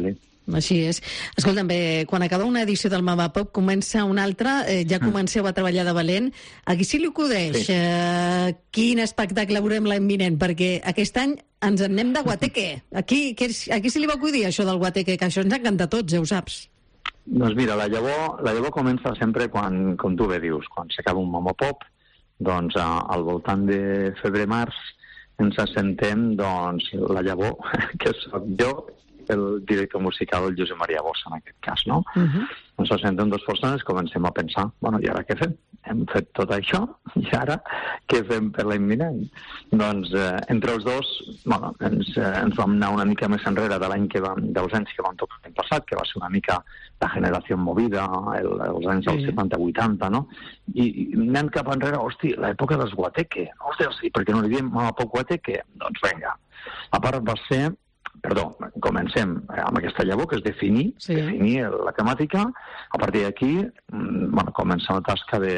Així és. Escolta'm, bé, quan acaba una edició del Mama Pop comença una altra, eh, ja comenceu a treballar de valent. A qui s'hi li acudeix? Sí. Eh, quin espectacle veurem l'any vinent? Perquè aquest any ens en anem de guateque. A qui, a qui s'hi li va acudir això del guateque? Que això ens encanta a tots, ja ho saps. Doncs mira, la llavor, la llavor comença sempre quan, com tu bé dius, quan s'acaba un Mama Pop, doncs a, al voltant de febrer-març ens assentem, doncs, la llavor, que soc jo, el director musical Josep Maria Bossa, en aquest cas, no? Uh-huh. Ens assentem dues persones, comencem a pensar, bueno, i ara què fem? Hem fet tot això, i ara què fem per l'any vinent? Doncs, eh, entre els dos, bueno, ens, eh, ens vam anar una mica més enrere de l'any que vam, dels anys que vam tocar l'any passat, que va ser una mica la generació movida, el, els anys dels sí. setanta vuitanta, no? I, i anem cap enrere, hosti, l'època dels guateque. Hosti, sí, per què no li diem Mama Pop guateque? Doncs vinga. A part va ser... Perdó, comencem amb aquesta llavor, que és definir, sí. definir la temàtica. A partir d'aquí, bueno, comença una tasca de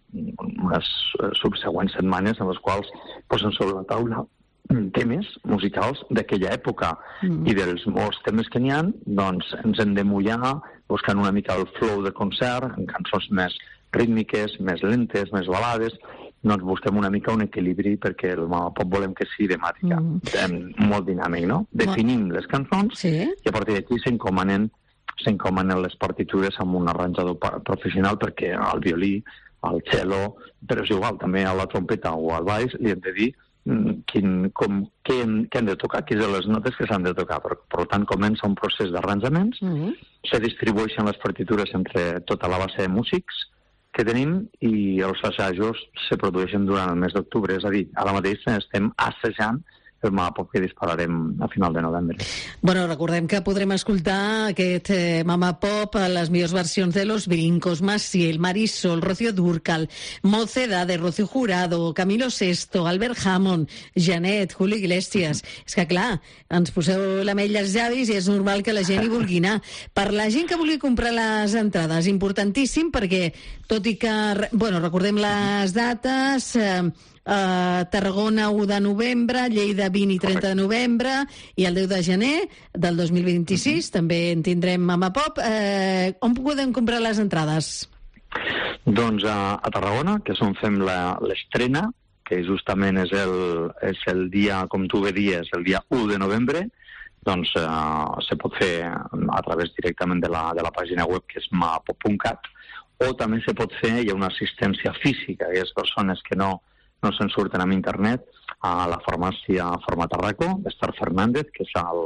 unes subsegüents setmanes en les quals posen sobre la taula temes musicals d'aquella època mm. i dels molts temes que n'hi ha, doncs ens hem de mullar buscant una mica el flow de concert, en cançons més rítmiques, més lentes, més balades. Doncs busquem una mica un equilibri perquè el Mama Pop volem que sigui temàtica, mm. molt dinàmic, no? Definim les cançons sí. i a partir d'aquí s'encomanen s'encomanen les partitures amb un arranjador professional perquè al violí, al cello, però és igual, també a la trompeta o al baix li hem de dir quin, com, què, hem, què hem de tocar, quines són les notes que s'han de tocar. Per, per tant, comença un procés d'arranjaments, mm. se distribueixen les partitures entre tota la base de músics que tenim i els assajos se produeixen durant el mes d'octubre, és a dir, ara mateix estem assajant el Mama Pop que dispararem a final de novembre. Bueno, recordem que podrem escoltar aquest eh, Mama Pop a les millors versions de Los Brincos, Maciel, Marisol, Rocío Dúrcal, Moceda, de Rocío Jurado, Camilo Sesto, Albert Hammond, Janet, Julio Iglesias. És que, clar, ens poseu l'ametlla als llavis i és normal que la gent hi vulgui anar. Per la gent que vulgui comprar les entrades, importantíssim, perquè, tot i que, bueno, recordem les dates... Eh, Uh, Tarragona u de novembre, Lleida vint i trenta de novembre i el deu de gener del dos mil vint-i-sis uh-huh. també en tindrem Mama Pop. Uh, on podem comprar les entrades? Doncs a, a Tarragona, que és on fem l'estrena, que justament és el, és el dia, com tu bé dies, el dia u de novembre, doncs uh, se pot fer a través directament de la, de la pàgina web que és mamapop punt cat, o també se pot fer, hi ha una assistència física, aquelles persones que no no se'n surten amb internet, a la farmàcia Farmatarraco, d'Estar Fernández, que és, el,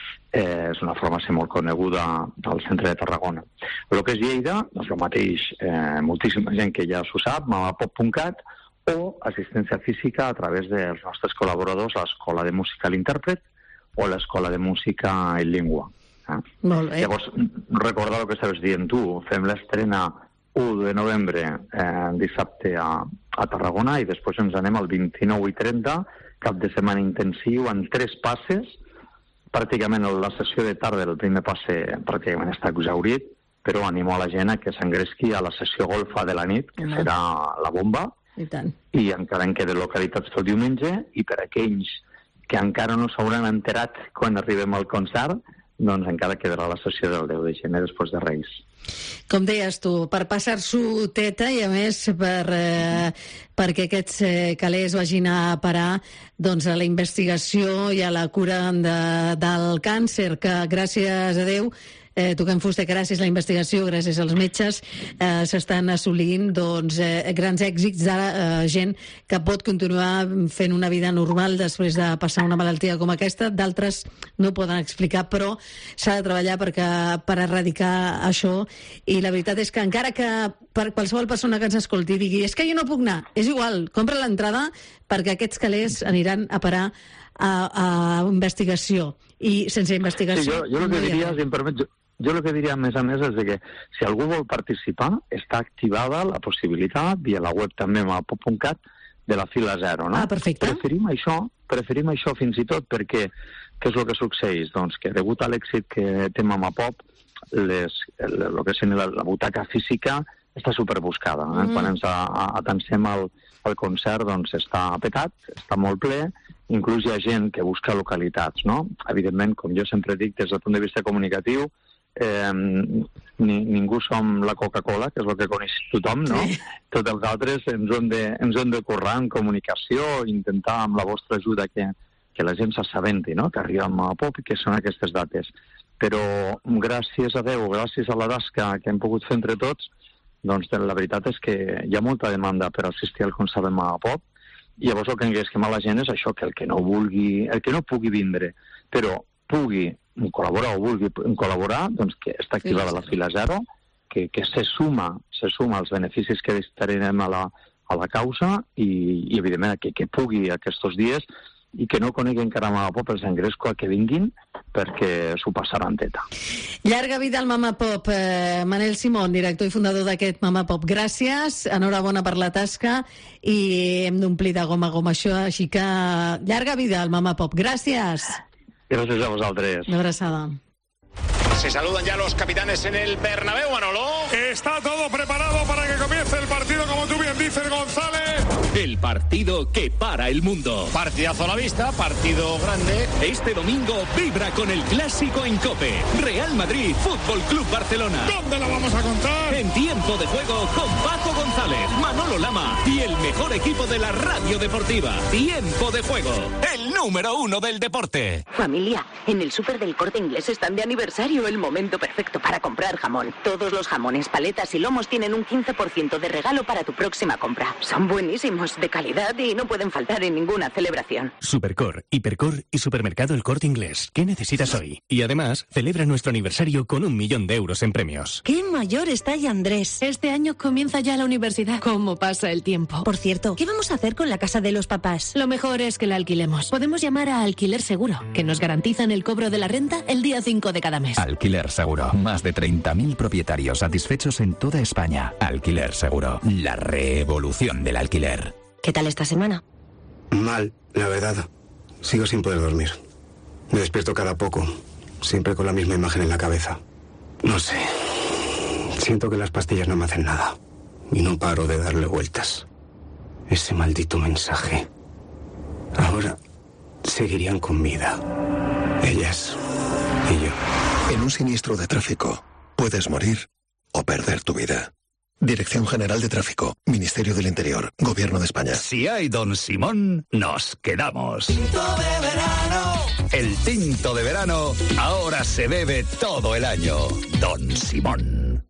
eh, és una farmàcia molt coneguda al centre de Tarragona. El que és Lleida, doncs el mateix, eh, moltíssima gent que ja s'ho sap, mamapop punt cat, o assistència física a través dels nostres col·laboradors a l'Escola de Música a l'Intèrpret o l'Escola de Música en Llengua. Eh? Molt bé. Llavors, recordar el que estaves dient tu, fem l'estrena u de novembre, eh, dissabte a, a Tarragona, i després ens anem al vint-i-nou i trenta, cap de setmana intensiu, en tres passes. Pràcticament la sessió de tarda, el primer passe pràcticament està exhaurit, però animo a la gent a que s'engresqui a la sessió golfa de la nit, que uh-huh. serà la bomba, i, tant. i encara en queden localitats tot diumenge, i per aquells que encara no s'hauran enterat quan arribem al concert, doncs encara quedarà la sessió del deu de gener després de Reis. Com deies tu, per passar-s'ho teta i a més per, eh, perquè aquests eh, calés vagin a parar doncs, a la investigació i a la cura de, del càncer, que gràcies a Déu eh, toquem fusta, gràcies a la investigació, gràcies als metges, eh, s'estan assolint doncs, eh, grans èxits de eh, gent que pot continuar fent una vida normal després de passar una malaltia com aquesta. D'altres no ho poden explicar, però s'ha de treballar perquè, per erradicar això, i la veritat és que encara que per qualsevol persona que ens escolti digui és que jo no puc anar, és igual, compra l'entrada perquè aquests calés aniran a parar a, a investigació, i sense investigació... Sí, jo, jo el que diria, si em permet, jo, jo el que diria a més a més és que si algú vol participar, està activada la possibilitat, via la web també mamapop punt cat, de la fila zero, no? Ah, perfecte. Preferim això, preferim això fins i tot perquè què és el que succeeix? Doncs que degut a l'èxit que té Mama Pop, les, el, el que és la, la butaca física està superbuscada. Eh? Mm. Quan ens atansem al, al concert, doncs està petat, està molt ple, inclús hi ha gent que busca localitats, no? Evidentment, com jo sempre dic, des del punt de vista comunicatiu, eh, ni, ningú som la Coca-Cola, que és el que coneix tothom, no? Sí. Tots els altres ens hem de, ens hem de currar en comunicació, intentar amb la vostra ajuda que, que la gent s'assabenti, no? Que arribem a Pop i que són aquestes dates. Però gràcies a Déu, gràcies a la tasca que hem pogut fer entre tots, doncs la veritat és que hi ha molta demanda per assistir al Consabem a Pop, i llavors el que engresquem a la gent és això, que el que no vulgui, el que no pugui vindre, però pugui col·laborar o vulgui col·laborar, doncs que està activada la fila zero, que, que se suma, se suma als beneficis que destinarem a la, a la causa i, i evidentment, que, que pugui aquests dies i que no coneguen encara Mama Pop, els engresco a que vinguin perquè s'ho passaran teta. Llarga vida al Mama Pop. Eh, Manel Simón, director i fundador d'aquest Mama Pop. Gràcies, enhorabona per la tasca i hem d'omplir de goma a goma això, així que llarga vida al Mama Pop. Gràcies. Gràcies a vosaltres. Una abraçada. Se saludan ya los capitanes en el Bernabéu, Manolo. Está todo preparado para que comience el partido, como tú bien dices, González. El partido que para el mundo. Partidazo a la vista, partido grande. Este domingo vibra con el clásico en COPE. Real Madrid, Fútbol Club Barcelona. ¿Dónde lo vamos a contar? En tiempo de juego con Paco González, Manolo Lama y el mejor equipo de la radio deportiva. Tiempo de juego, el número uno del deporte. Familia, en el súper del Corte Inglés están de aniversario, el momento perfecto para comprar jamón. Todos los jamones, paletas y lomos tienen un quince por ciento de regalo para tu próxima compra. Son buenísimos, de calidad y no pueden faltar en ninguna celebración. Supercor, Hipercor y Supermercado El Corte Inglés. ¿Qué necesitas hoy? Y además, celebra nuestro aniversario con un millón de euros en premios. ¡Qué mayor está ya Andrés! Este año comienza ya la universidad. ¿Cómo pasa el tiempo? Por cierto, ¿qué vamos a hacer con la casa de los papás? Lo mejor es que la alquilemos. Podemos llamar a Alquiler Seguro, que nos garantizan el cobro de la renta el día cinco de cada mes. Alquiler Seguro. Más de treinta mil propietarios satisfechos en toda España. Alquiler Seguro. La revolución del alquiler. ¿Qué tal esta semana? Mal, la verdad. Sigo sin poder dormir. Me despierto cada poco, siempre con la misma imagen en la cabeza. No sé. Siento que las pastillas no me hacen nada. Y no paro de darle vueltas. Ese maldito mensaje. Ahora seguirían con vida. Ellas y yo. En un siniestro de tráfico, puedes morir o perder tu vida. Dirección General de Tráfico, Ministerio del Interior, Gobierno de España. Si hay Don Simón, nos quedamos. Tinto de verano. El tinto de verano ahora se bebe todo el año. Don Simón.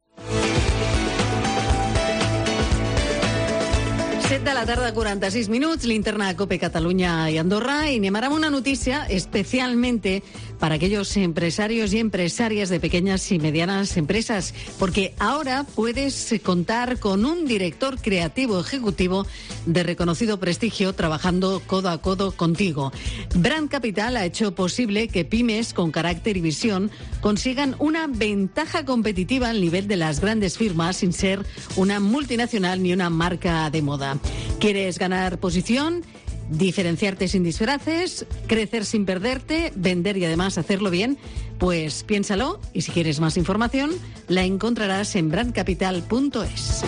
set de la tarda, quaranta-sis minuts, linterna de COPE Cataluña y Andorra, y anem ara amb una noticia especialmente para aquellos empresarios y empresarias de pequeñas y medianas empresas, porque ahora puedes contar con un director creativo ejecutivo de reconocido prestigio trabajando codo a codo contigo. Brand Capital ha hecho posible que pymes con carácter y visión consigan una ventaja competitiva al nivel de las grandes firmas sin ser una multinacional ni una marca de moda. ¿Quieres ganar posición? ¿Diferenciarte sin disfraces? ¿Crecer sin perderte? ¿Vender y además hacerlo bien? Pues piénsalo, y si quieres más información, la encontrarás en brand capital punto es.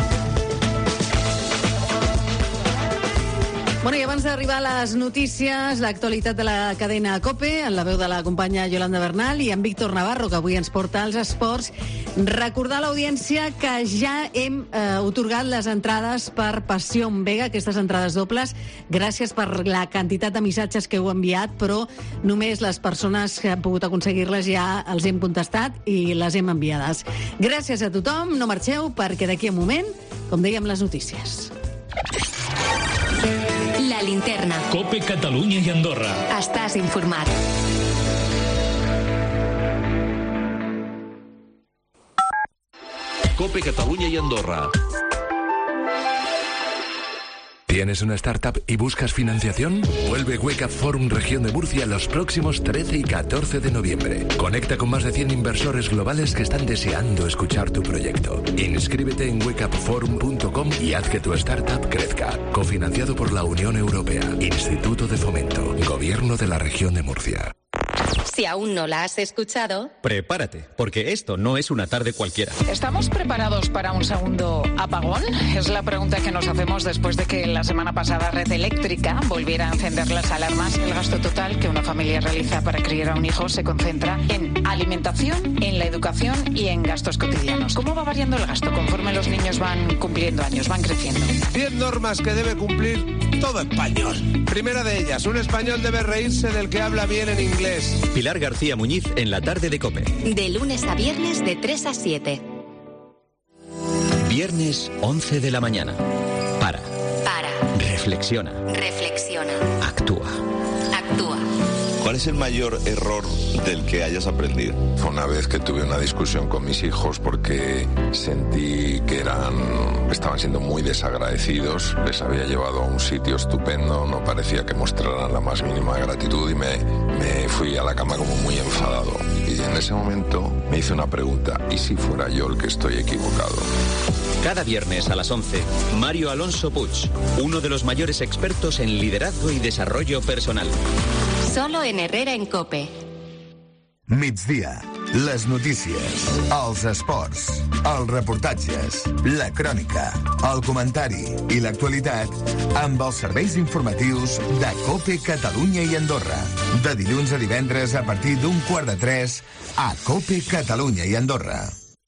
Bueno, i abans d'arribar a les notícies, l'actualitat de la cadena COPE, en la veu de la companya Yolanda Bernal i en Víctor Navarro, que avui ens porta als esports, recordar a l'audiència que ja hem eh, otorgat les entrades per Passió en Vega, aquestes entrades dobles. Gràcies per la quantitat de missatges que heu enviat, però només les persones que han pogut aconseguir-les ja els hem contestat i les hem enviades. Gràcies a tothom, no marxeu, perquè d'aquí a un moment, com dèiem, les notícies. La linterna. COPE Catalunya i Andorra. Estàs informat. COPE Catalunya y Andorra. ¿Tienes una startup y buscas financiación? Vuelve Wake Up Forum Región de Murcia los próximos trece y catorce de noviembre. Conecta con más de cien inversores globales que están deseando escuchar tu proyecto. Inscríbete en wake up forum punto com y haz que tu startup crezca. Cofinanciado por la Unión Europea, Instituto de Fomento, Gobierno de la Región de Murcia. Si aún no la has escuchado, prepárate, porque esto no es una tarde cualquiera. ¿Estamos preparados para un segundo apagón? Es la pregunta que nos hacemos después de que la semana pasada Red Eléctrica volviera a encender las alarmas. El gasto total que una familia realiza para criar a un hijo se concentra en alimentación, en la educación y en gastos cotidianos. ¿Cómo va variando el gasto conforme los niños van cumpliendo años, van creciendo? diez normas que debe cumplir todo español. Primera de ellas, un español debe reírse del que habla bien en inglés. Pilar García Muñiz en la tarde de COPE. De lunes a viernes de tres a siete. Viernes once de la mañana. Para. Para. Reflexiona. Reflexiona. Actúa. Actúa. ¿Cuál es el mayor error del que hayas aprendido? Fue una vez que tuve una discusión con mis hijos porque sentí que eran, estaban siendo muy desagradecidos. Les había llevado a un sitio estupendo, no parecía que mostraran la más mínima gratitud y me, me fui a la cama como muy enfadado. Y en ese momento me hice una pregunta, ¿y si fuera yo el que estoy equivocado? Cada viernes a las once, Mario Alonso Puig, uno de los mayores expertos en liderazgo y desarrollo personal. Solo en Herrera en COPE. Migdia, les notícies, els esports, els reportatges, la crònica, el comentari i l'actualitat amb els serveis informatius de COPE Catalunya i Andorra. De dilluns a divendres a partir d'un quart de tres a COPE Catalunya i Andorra.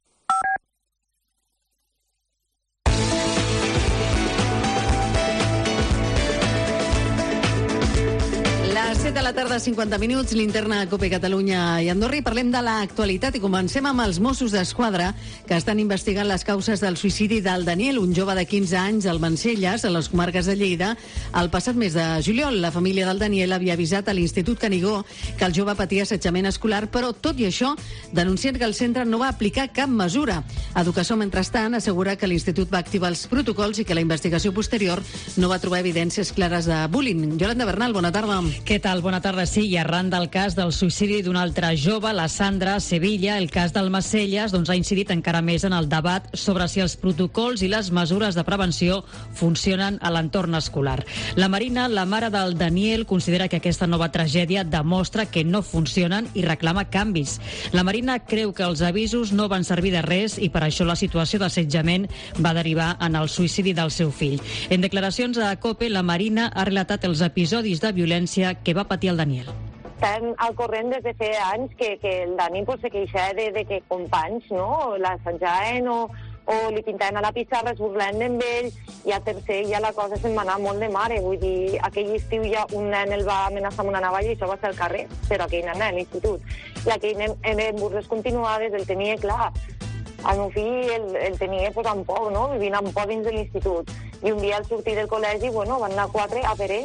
set de la tarda, cinquanta minuts, linterna COPE Catalunya i Andorra, i parlem de l'actualitat i comencem amb els Mossos d'Esquadra que estan investigant les causes del suïcidi del Daniel, un jove de quinze anys al Mancelles, a les comarques de Lleida, el passat mes de juliol. La família del Daniel havia avisat a l'Institut Canigó que el jove patia assetjament escolar, però tot i això denuncien que el centre no va aplicar cap mesura. Educació, mentrestant, assegura que l'Institut va activar els protocols i que la investigació posterior no va trobar evidències clares de bullying. Yolanda Bernal, bona tarda. Què tal? Bona tarda. Sí, i arran del cas del suïcidi d'un altre jove, la Sandra, a Sevilla, el cas del Macelles doncs, ha incidit encara més en el debat sobre si els protocols i les mesures de prevenció funcionen a l'entorn escolar. La Marina, la mare del Daniel, considera que aquesta nova tragèdia demostra que no funcionen i reclama canvis. La Marina creu que els avisos no van servir de res i per això la situació d'assetjament va derivar en el suïcidi del seu fill. En declaracions a COPE, la Marina ha relatat els episodis de violència que va patir el Daniel. Estem al corrent des de feia anys que, que el Dani pues, se queixava de, de que companys no? l'assetjaven o, o li pintaven a la pissarra, es burlaven d'ell, i a tercer ja la cosa se'n va anar molt de mare. Vull dir, aquell estiu ja un nen el va amenaçar amb una navalla i això va ser al carrer, però aquell nen a l'institut. I aquell nen en burles continuades el tenia clar. El meu fill el, el tenia pues, amb por, no? Vivint amb por dins de l'institut. I un dia al sortir del col·legi, bueno, van anar quatre a per ell,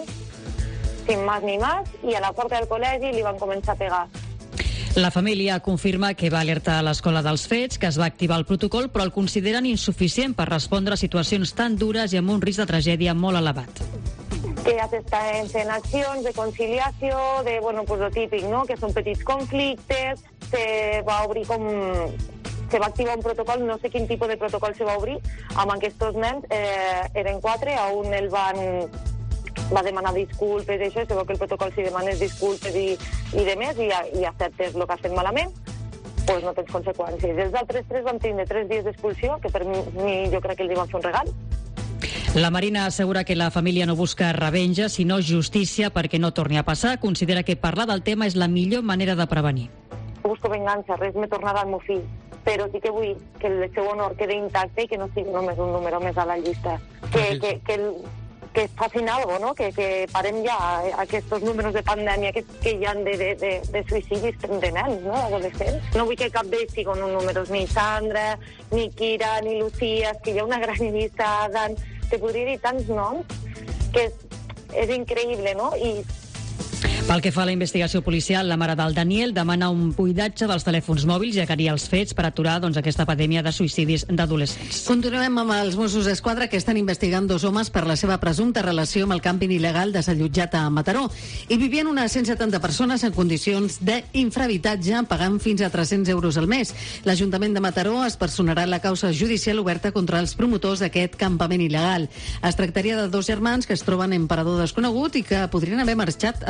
sin más ni más, i a la porta del col·legi li van començar a pegar. La família confirma que va alertar a l'escola dels fets, que es va activar el protocol, però el consideren insuficient per respondre a situacions tan dures i amb un risc de tragèdia molt elevat. Que ja s'estan fent accions de conciliació, de, bueno, pues lo típic, no?, que són petits conflictes, se va obrir com... se va activar un protocol, no sé quin tipus de protocol se va obrir, amb aquests nens, eh, eren quatre, a un el van... va demanar disculpes i això, i se veu que el protocol si demanes disculpes i, i de més i, i acceptes el que has fet malament, doncs no tens conseqüències. Els altres tres van tindre tres dies d'expulsió, que per mi jo crec que els van fer un regal. La Marina assegura que la família no busca revenja, sinó justícia perquè no torni a passar. Considera que parlar del tema és la millor manera de prevenir. No busco vengança, res me tornarà al meu fill, però sí que vull que el seu honor quedi intacte i que no sigui només un número més a la llista. Que, que, que el... que facin algo, no? que, que parem ja aquests números de pandèmia que, que hi ha de, de, de, de suïcidis de nens, no? Adolescents. No vull que cap d'ells sigui un número, ni Sandra, ni Kira, ni Lucía, que hi ha una gran llista, Dan, te podria dir tants noms, que és, és increïble, no? I pel que fa a la investigació policial, la mare del Daniel demana un buidatge dels telèfons mòbils i aclarir els fets per aturar doncs, aquesta epidèmia de suïcidis d'adolescents. Continuem amb els Mossos d'Esquadra, que estan investigant dos homes per la seva presumpta relació amb el càmping il·legal desallotjat a Mataró. Hi vivien unes cent setanta persones en condicions d'infrahabitatge, pagant fins a tres-cents euros al mes. L'Ajuntament de Mataró es personarà la causa judicial oberta contra els promotors d'aquest campament il·legal. Es tractaria de dos germans que es troben en parador desconegut i que podrien haver marxat al seu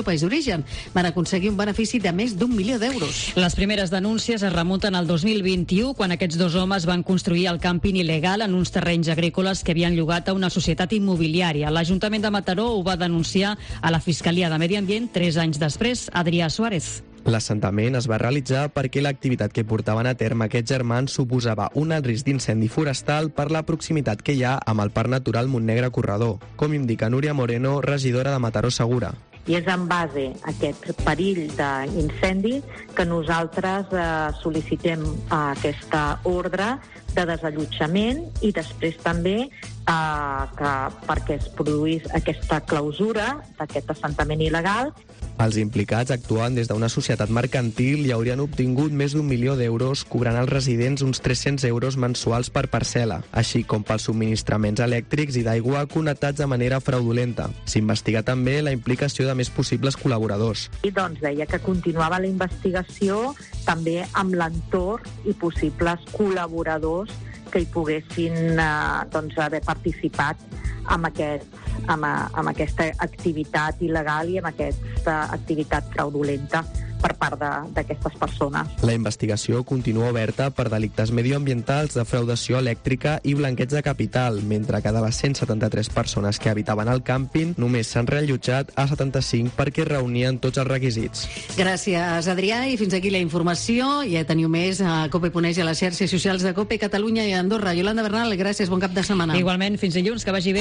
país d'origen. Van aconseguir un benefici de més d'un milió d'euros. Les primeres denúncies es remunten al dos mil vint-i-u, quan aquests dos homes van construir el càmping il·legal en uns terrenys agrícoles que havien llogat a una societat immobiliària. L'Ajuntament de Mataró ho va denunciar a la Fiscalia de Medi Ambient tres anys després. Adrià Suárez. L'assentament es va realitzar perquè l'activitat que portaven a terme aquests germans suposava un alt risc d'incendi forestal per la proximitat que hi ha amb el Parc Natural Montnegre Corredor, com indica Núria Moreno, regidora de Mataró Segura. I és en base a aquest perill d'incendi que nosaltres eh, sol·licitem aquesta ordre de desallotjament i després també eh, que perquè es produís aquesta clausura d'aquest assentament il·legal. Els implicats actuen des d'una societat mercantil i haurien obtingut més d'un milió d'euros, cobrant als residents uns tres-cents euros mensuals per parcel·la, així com pels subministraments elèctrics i d'aigua connectats de manera fraudulenta. S'investiga també la implicació de més possibles col·laboradors. I doncs deia que continuava la investigació també amb l'entorn i possibles col·laboradors que hi poguessin eh, doncs, haver participat amb, aquest, amb, amb aquesta activitat il·legal i amb aquesta activitat fraudulenta per part d'aquestes persones. La investigació continua oberta per delictes medioambientals, defraudació elèctrica i blanqueig de capital, mentre que de les cent setanta-tres persones que habitaven al càmping només s'han reallotjat a setanta-cinc perquè reunien tots els requisits. Gràcies, Adrià, i fins aquí la informació. Ja teniu més a Cope Puneix i a les xarxes socials de Cope, Catalunya i Andorra. Yolanda Bernal, gràcies, bon cap de setmana. Igualment, fins dilluns, que vagi bé.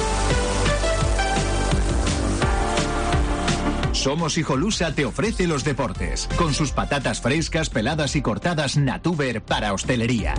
Somos Hijolusa te ofrece los deportes, con sus patatas frescas, peladas y cortadas Natuber para hostelería.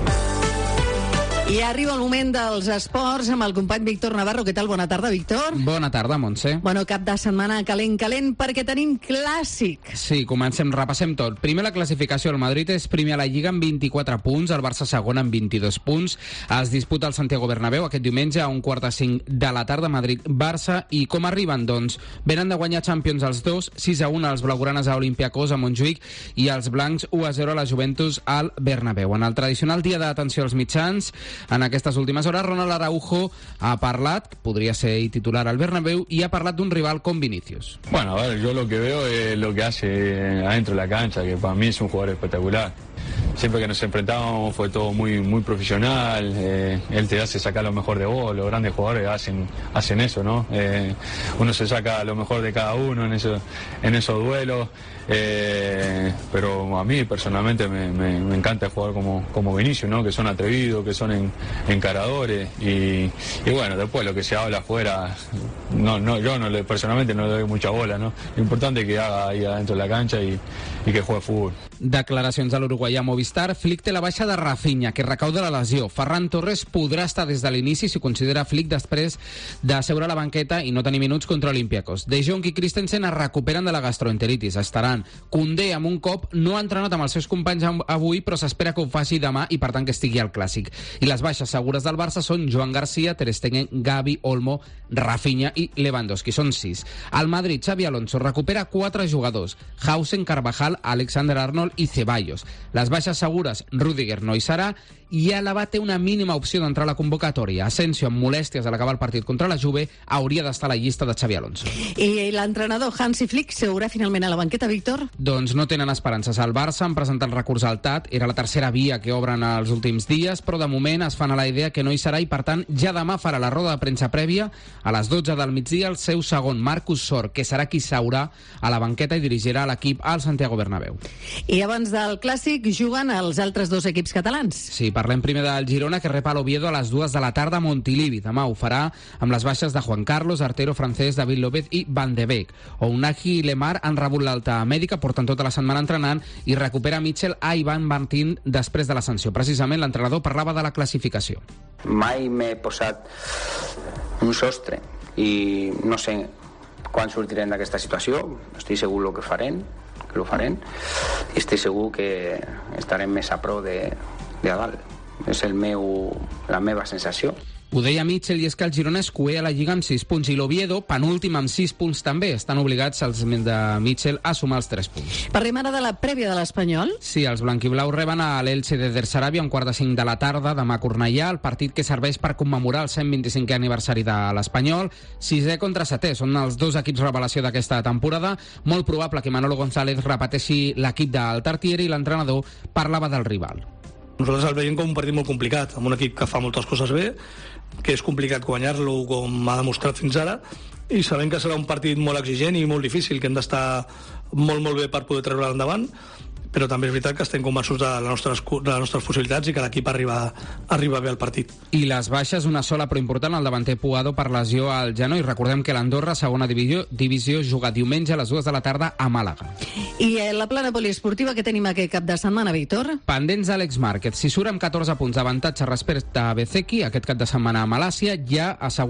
I arriba el moment dels esports amb el company Víctor Navarro. Què tal? Bona tarda, Víctor. Bona tarda, Montse. Bueno, cap de setmana calent, calent, perquè tenim clàssic. Sí, comencem, repassem tot. Primer la classificació. El Madrid és primer a la Lliga amb vint-i-quatre punts, el Barça segon amb vint-i-dos punts. Es disputa el Santiago Bernabéu aquest diumenge a un quart de cinc de la tarda, Madrid-Barça. I com arriben? Doncs venen de guanyar Champions els dos, sis a un als blaugranes a Olympiacos a Montjuïc i els blancs u a zero a la Juventus al Bernabéu. En el tradicional dia d'atenció als mitjans, en aquestes últimes hores, Ronald Araujo ha parlat, podria ser titular al Bernabéu, y ha parlat d'un rival con Vinicius. Bueno, a ver, yo lo que veo es lo que hace adentro de la cancha, que para mí es un jugador espectacular. Siempre que nos enfrentamos fue todo muy muy profesional, eh, él te hace sacar lo mejor de vos, los grandes jugadores hacen hacen eso, ¿no? Eh, uno se saca lo mejor de cada uno en, eso, en esos duelos, eh, pero a mí personalmente me, me, me encanta jugar como, como Vinicius, ¿no? Que son atrevidos, que son en, encaradores y, y bueno, después lo que se habla afuera, no, no, yo no le, personalmente no le doy mucha bola, ¿no? Lo importante es que haga ahí adentro de la cancha y, y que juegue fútbol. Declaracions a l'uruguaià Movistar. Flick té la baixa de Rafinha, que recau de la lesió. Ferran Torres podrà estar des de l'inici si considera Flick després de seure a la banqueta i no tenir minuts contra Olympiacos. De Jong i Christensen es recuperen de la gastroenteritis. Estaran. Koundé, amb un cop, no ha entrenat amb els seus companys avui, però s'espera que ho faci demà i, per tant, que estigui al Clàssic. I les baixes segures del Barça són Joan Garcia, Ter Stegen, Gavi, Olmo, Rafinha i Lewandowski. Són sis. Al Madrid, Xavi Alonso recupera quatre jugadors. Hausen, Carvajal, Alexander Arnold i Ceballos. Les baixes segures, Rüdiger no hi serà, i Alaba té una mínima opció d'entrar a la convocatòria. Asensio, amb molèsties a l'acabar el partit contra la Juve, hauria d'estar a la llista de Xavi Alonso. I l'entrenador Hansi Flick seurà finalment a la banqueta, Víctor? Doncs no tenen esperances. Al Barça han presentat recurs al T A T, era la tercera via que obren els últims dies, però de moment es fan a la idea que no hi serà i, per tant, ja demà farà la roda de premsa prèvia a les dotze del migdia el seu segon, Marcus Sor, que serà qui seurà a la banqueta i dirigirà l'equip al Santiago Bernabéu. I abans del Clàssic juguen els altres dos equips catalans. Sí, parlem primer del Girona, que rep a l'Oviedo a les dues de la tarda a Montilivi. Demà ho farà amb les baixes de Juan Carlos, artero francès, David López i Van de Beek. Ounagi i Lemar han rebut l'alta mèdica, porten tota la setmana entrenant, i recupera Mitchell a Ivan Martín després de la sanció. Precisament l'entrenador parlava de la classificació. Mai m'he posat un sostre i no sé quan sortirem d'aquesta situació. Estic segur el que farem, que ho farem, i estic segur que estarem més a prop de, de a dalt. És el meu, la meva sensació. Ho deia Mitchell, i és que el Girona és cuer a la Lliga amb sis punts i l'Oviedo, penúltim amb sis punts també. Estan obligats els de Mitchell a sumar els tres punts. Parlem ara de la prèvia de l'Espanyol. Sí, els blanquiblaus reben a l'Elche de Dersarabia a un quart de cinc de la tarda, demà a Cornellà, el partit que serveix per commemorar el cent vint-i-cinquè aniversari de l'Espanyol. Sisè contra setè, són els dos equips revelació d'aquesta temporada. Molt probable que Manolo González repeteixi l'equip del Tartiere, i l'entrenador parlava del rival. Nosaltres el veiem com un partit molt complicat, amb un equip que fa moltes coses bé, que és complicat guanyar-lo com ha demostrat fins ara, i sabem que serà un partit molt exigent i molt difícil, que hem d'estar molt molt bé per poder treure endavant, però també és veritat que estem convençuts de les nostres, de les nostres possibilitats i que l'equip arriba, arriba bé al partit. I les baixes, una sola però important, el davanter Puado per lesió al genoll. Recordem que l'Andorra, segona divisió, divisió juga diumenge a les dues de la tarda a Màlaga. I eh, la plana poliesportiva que tenim aquest cap de setmana, Víctor? Pendents Àlex Márquez. Si surt amb catorze punts d'avantatge respecte a Bezeki, aquest cap de setmana a Malàcia, ja assegura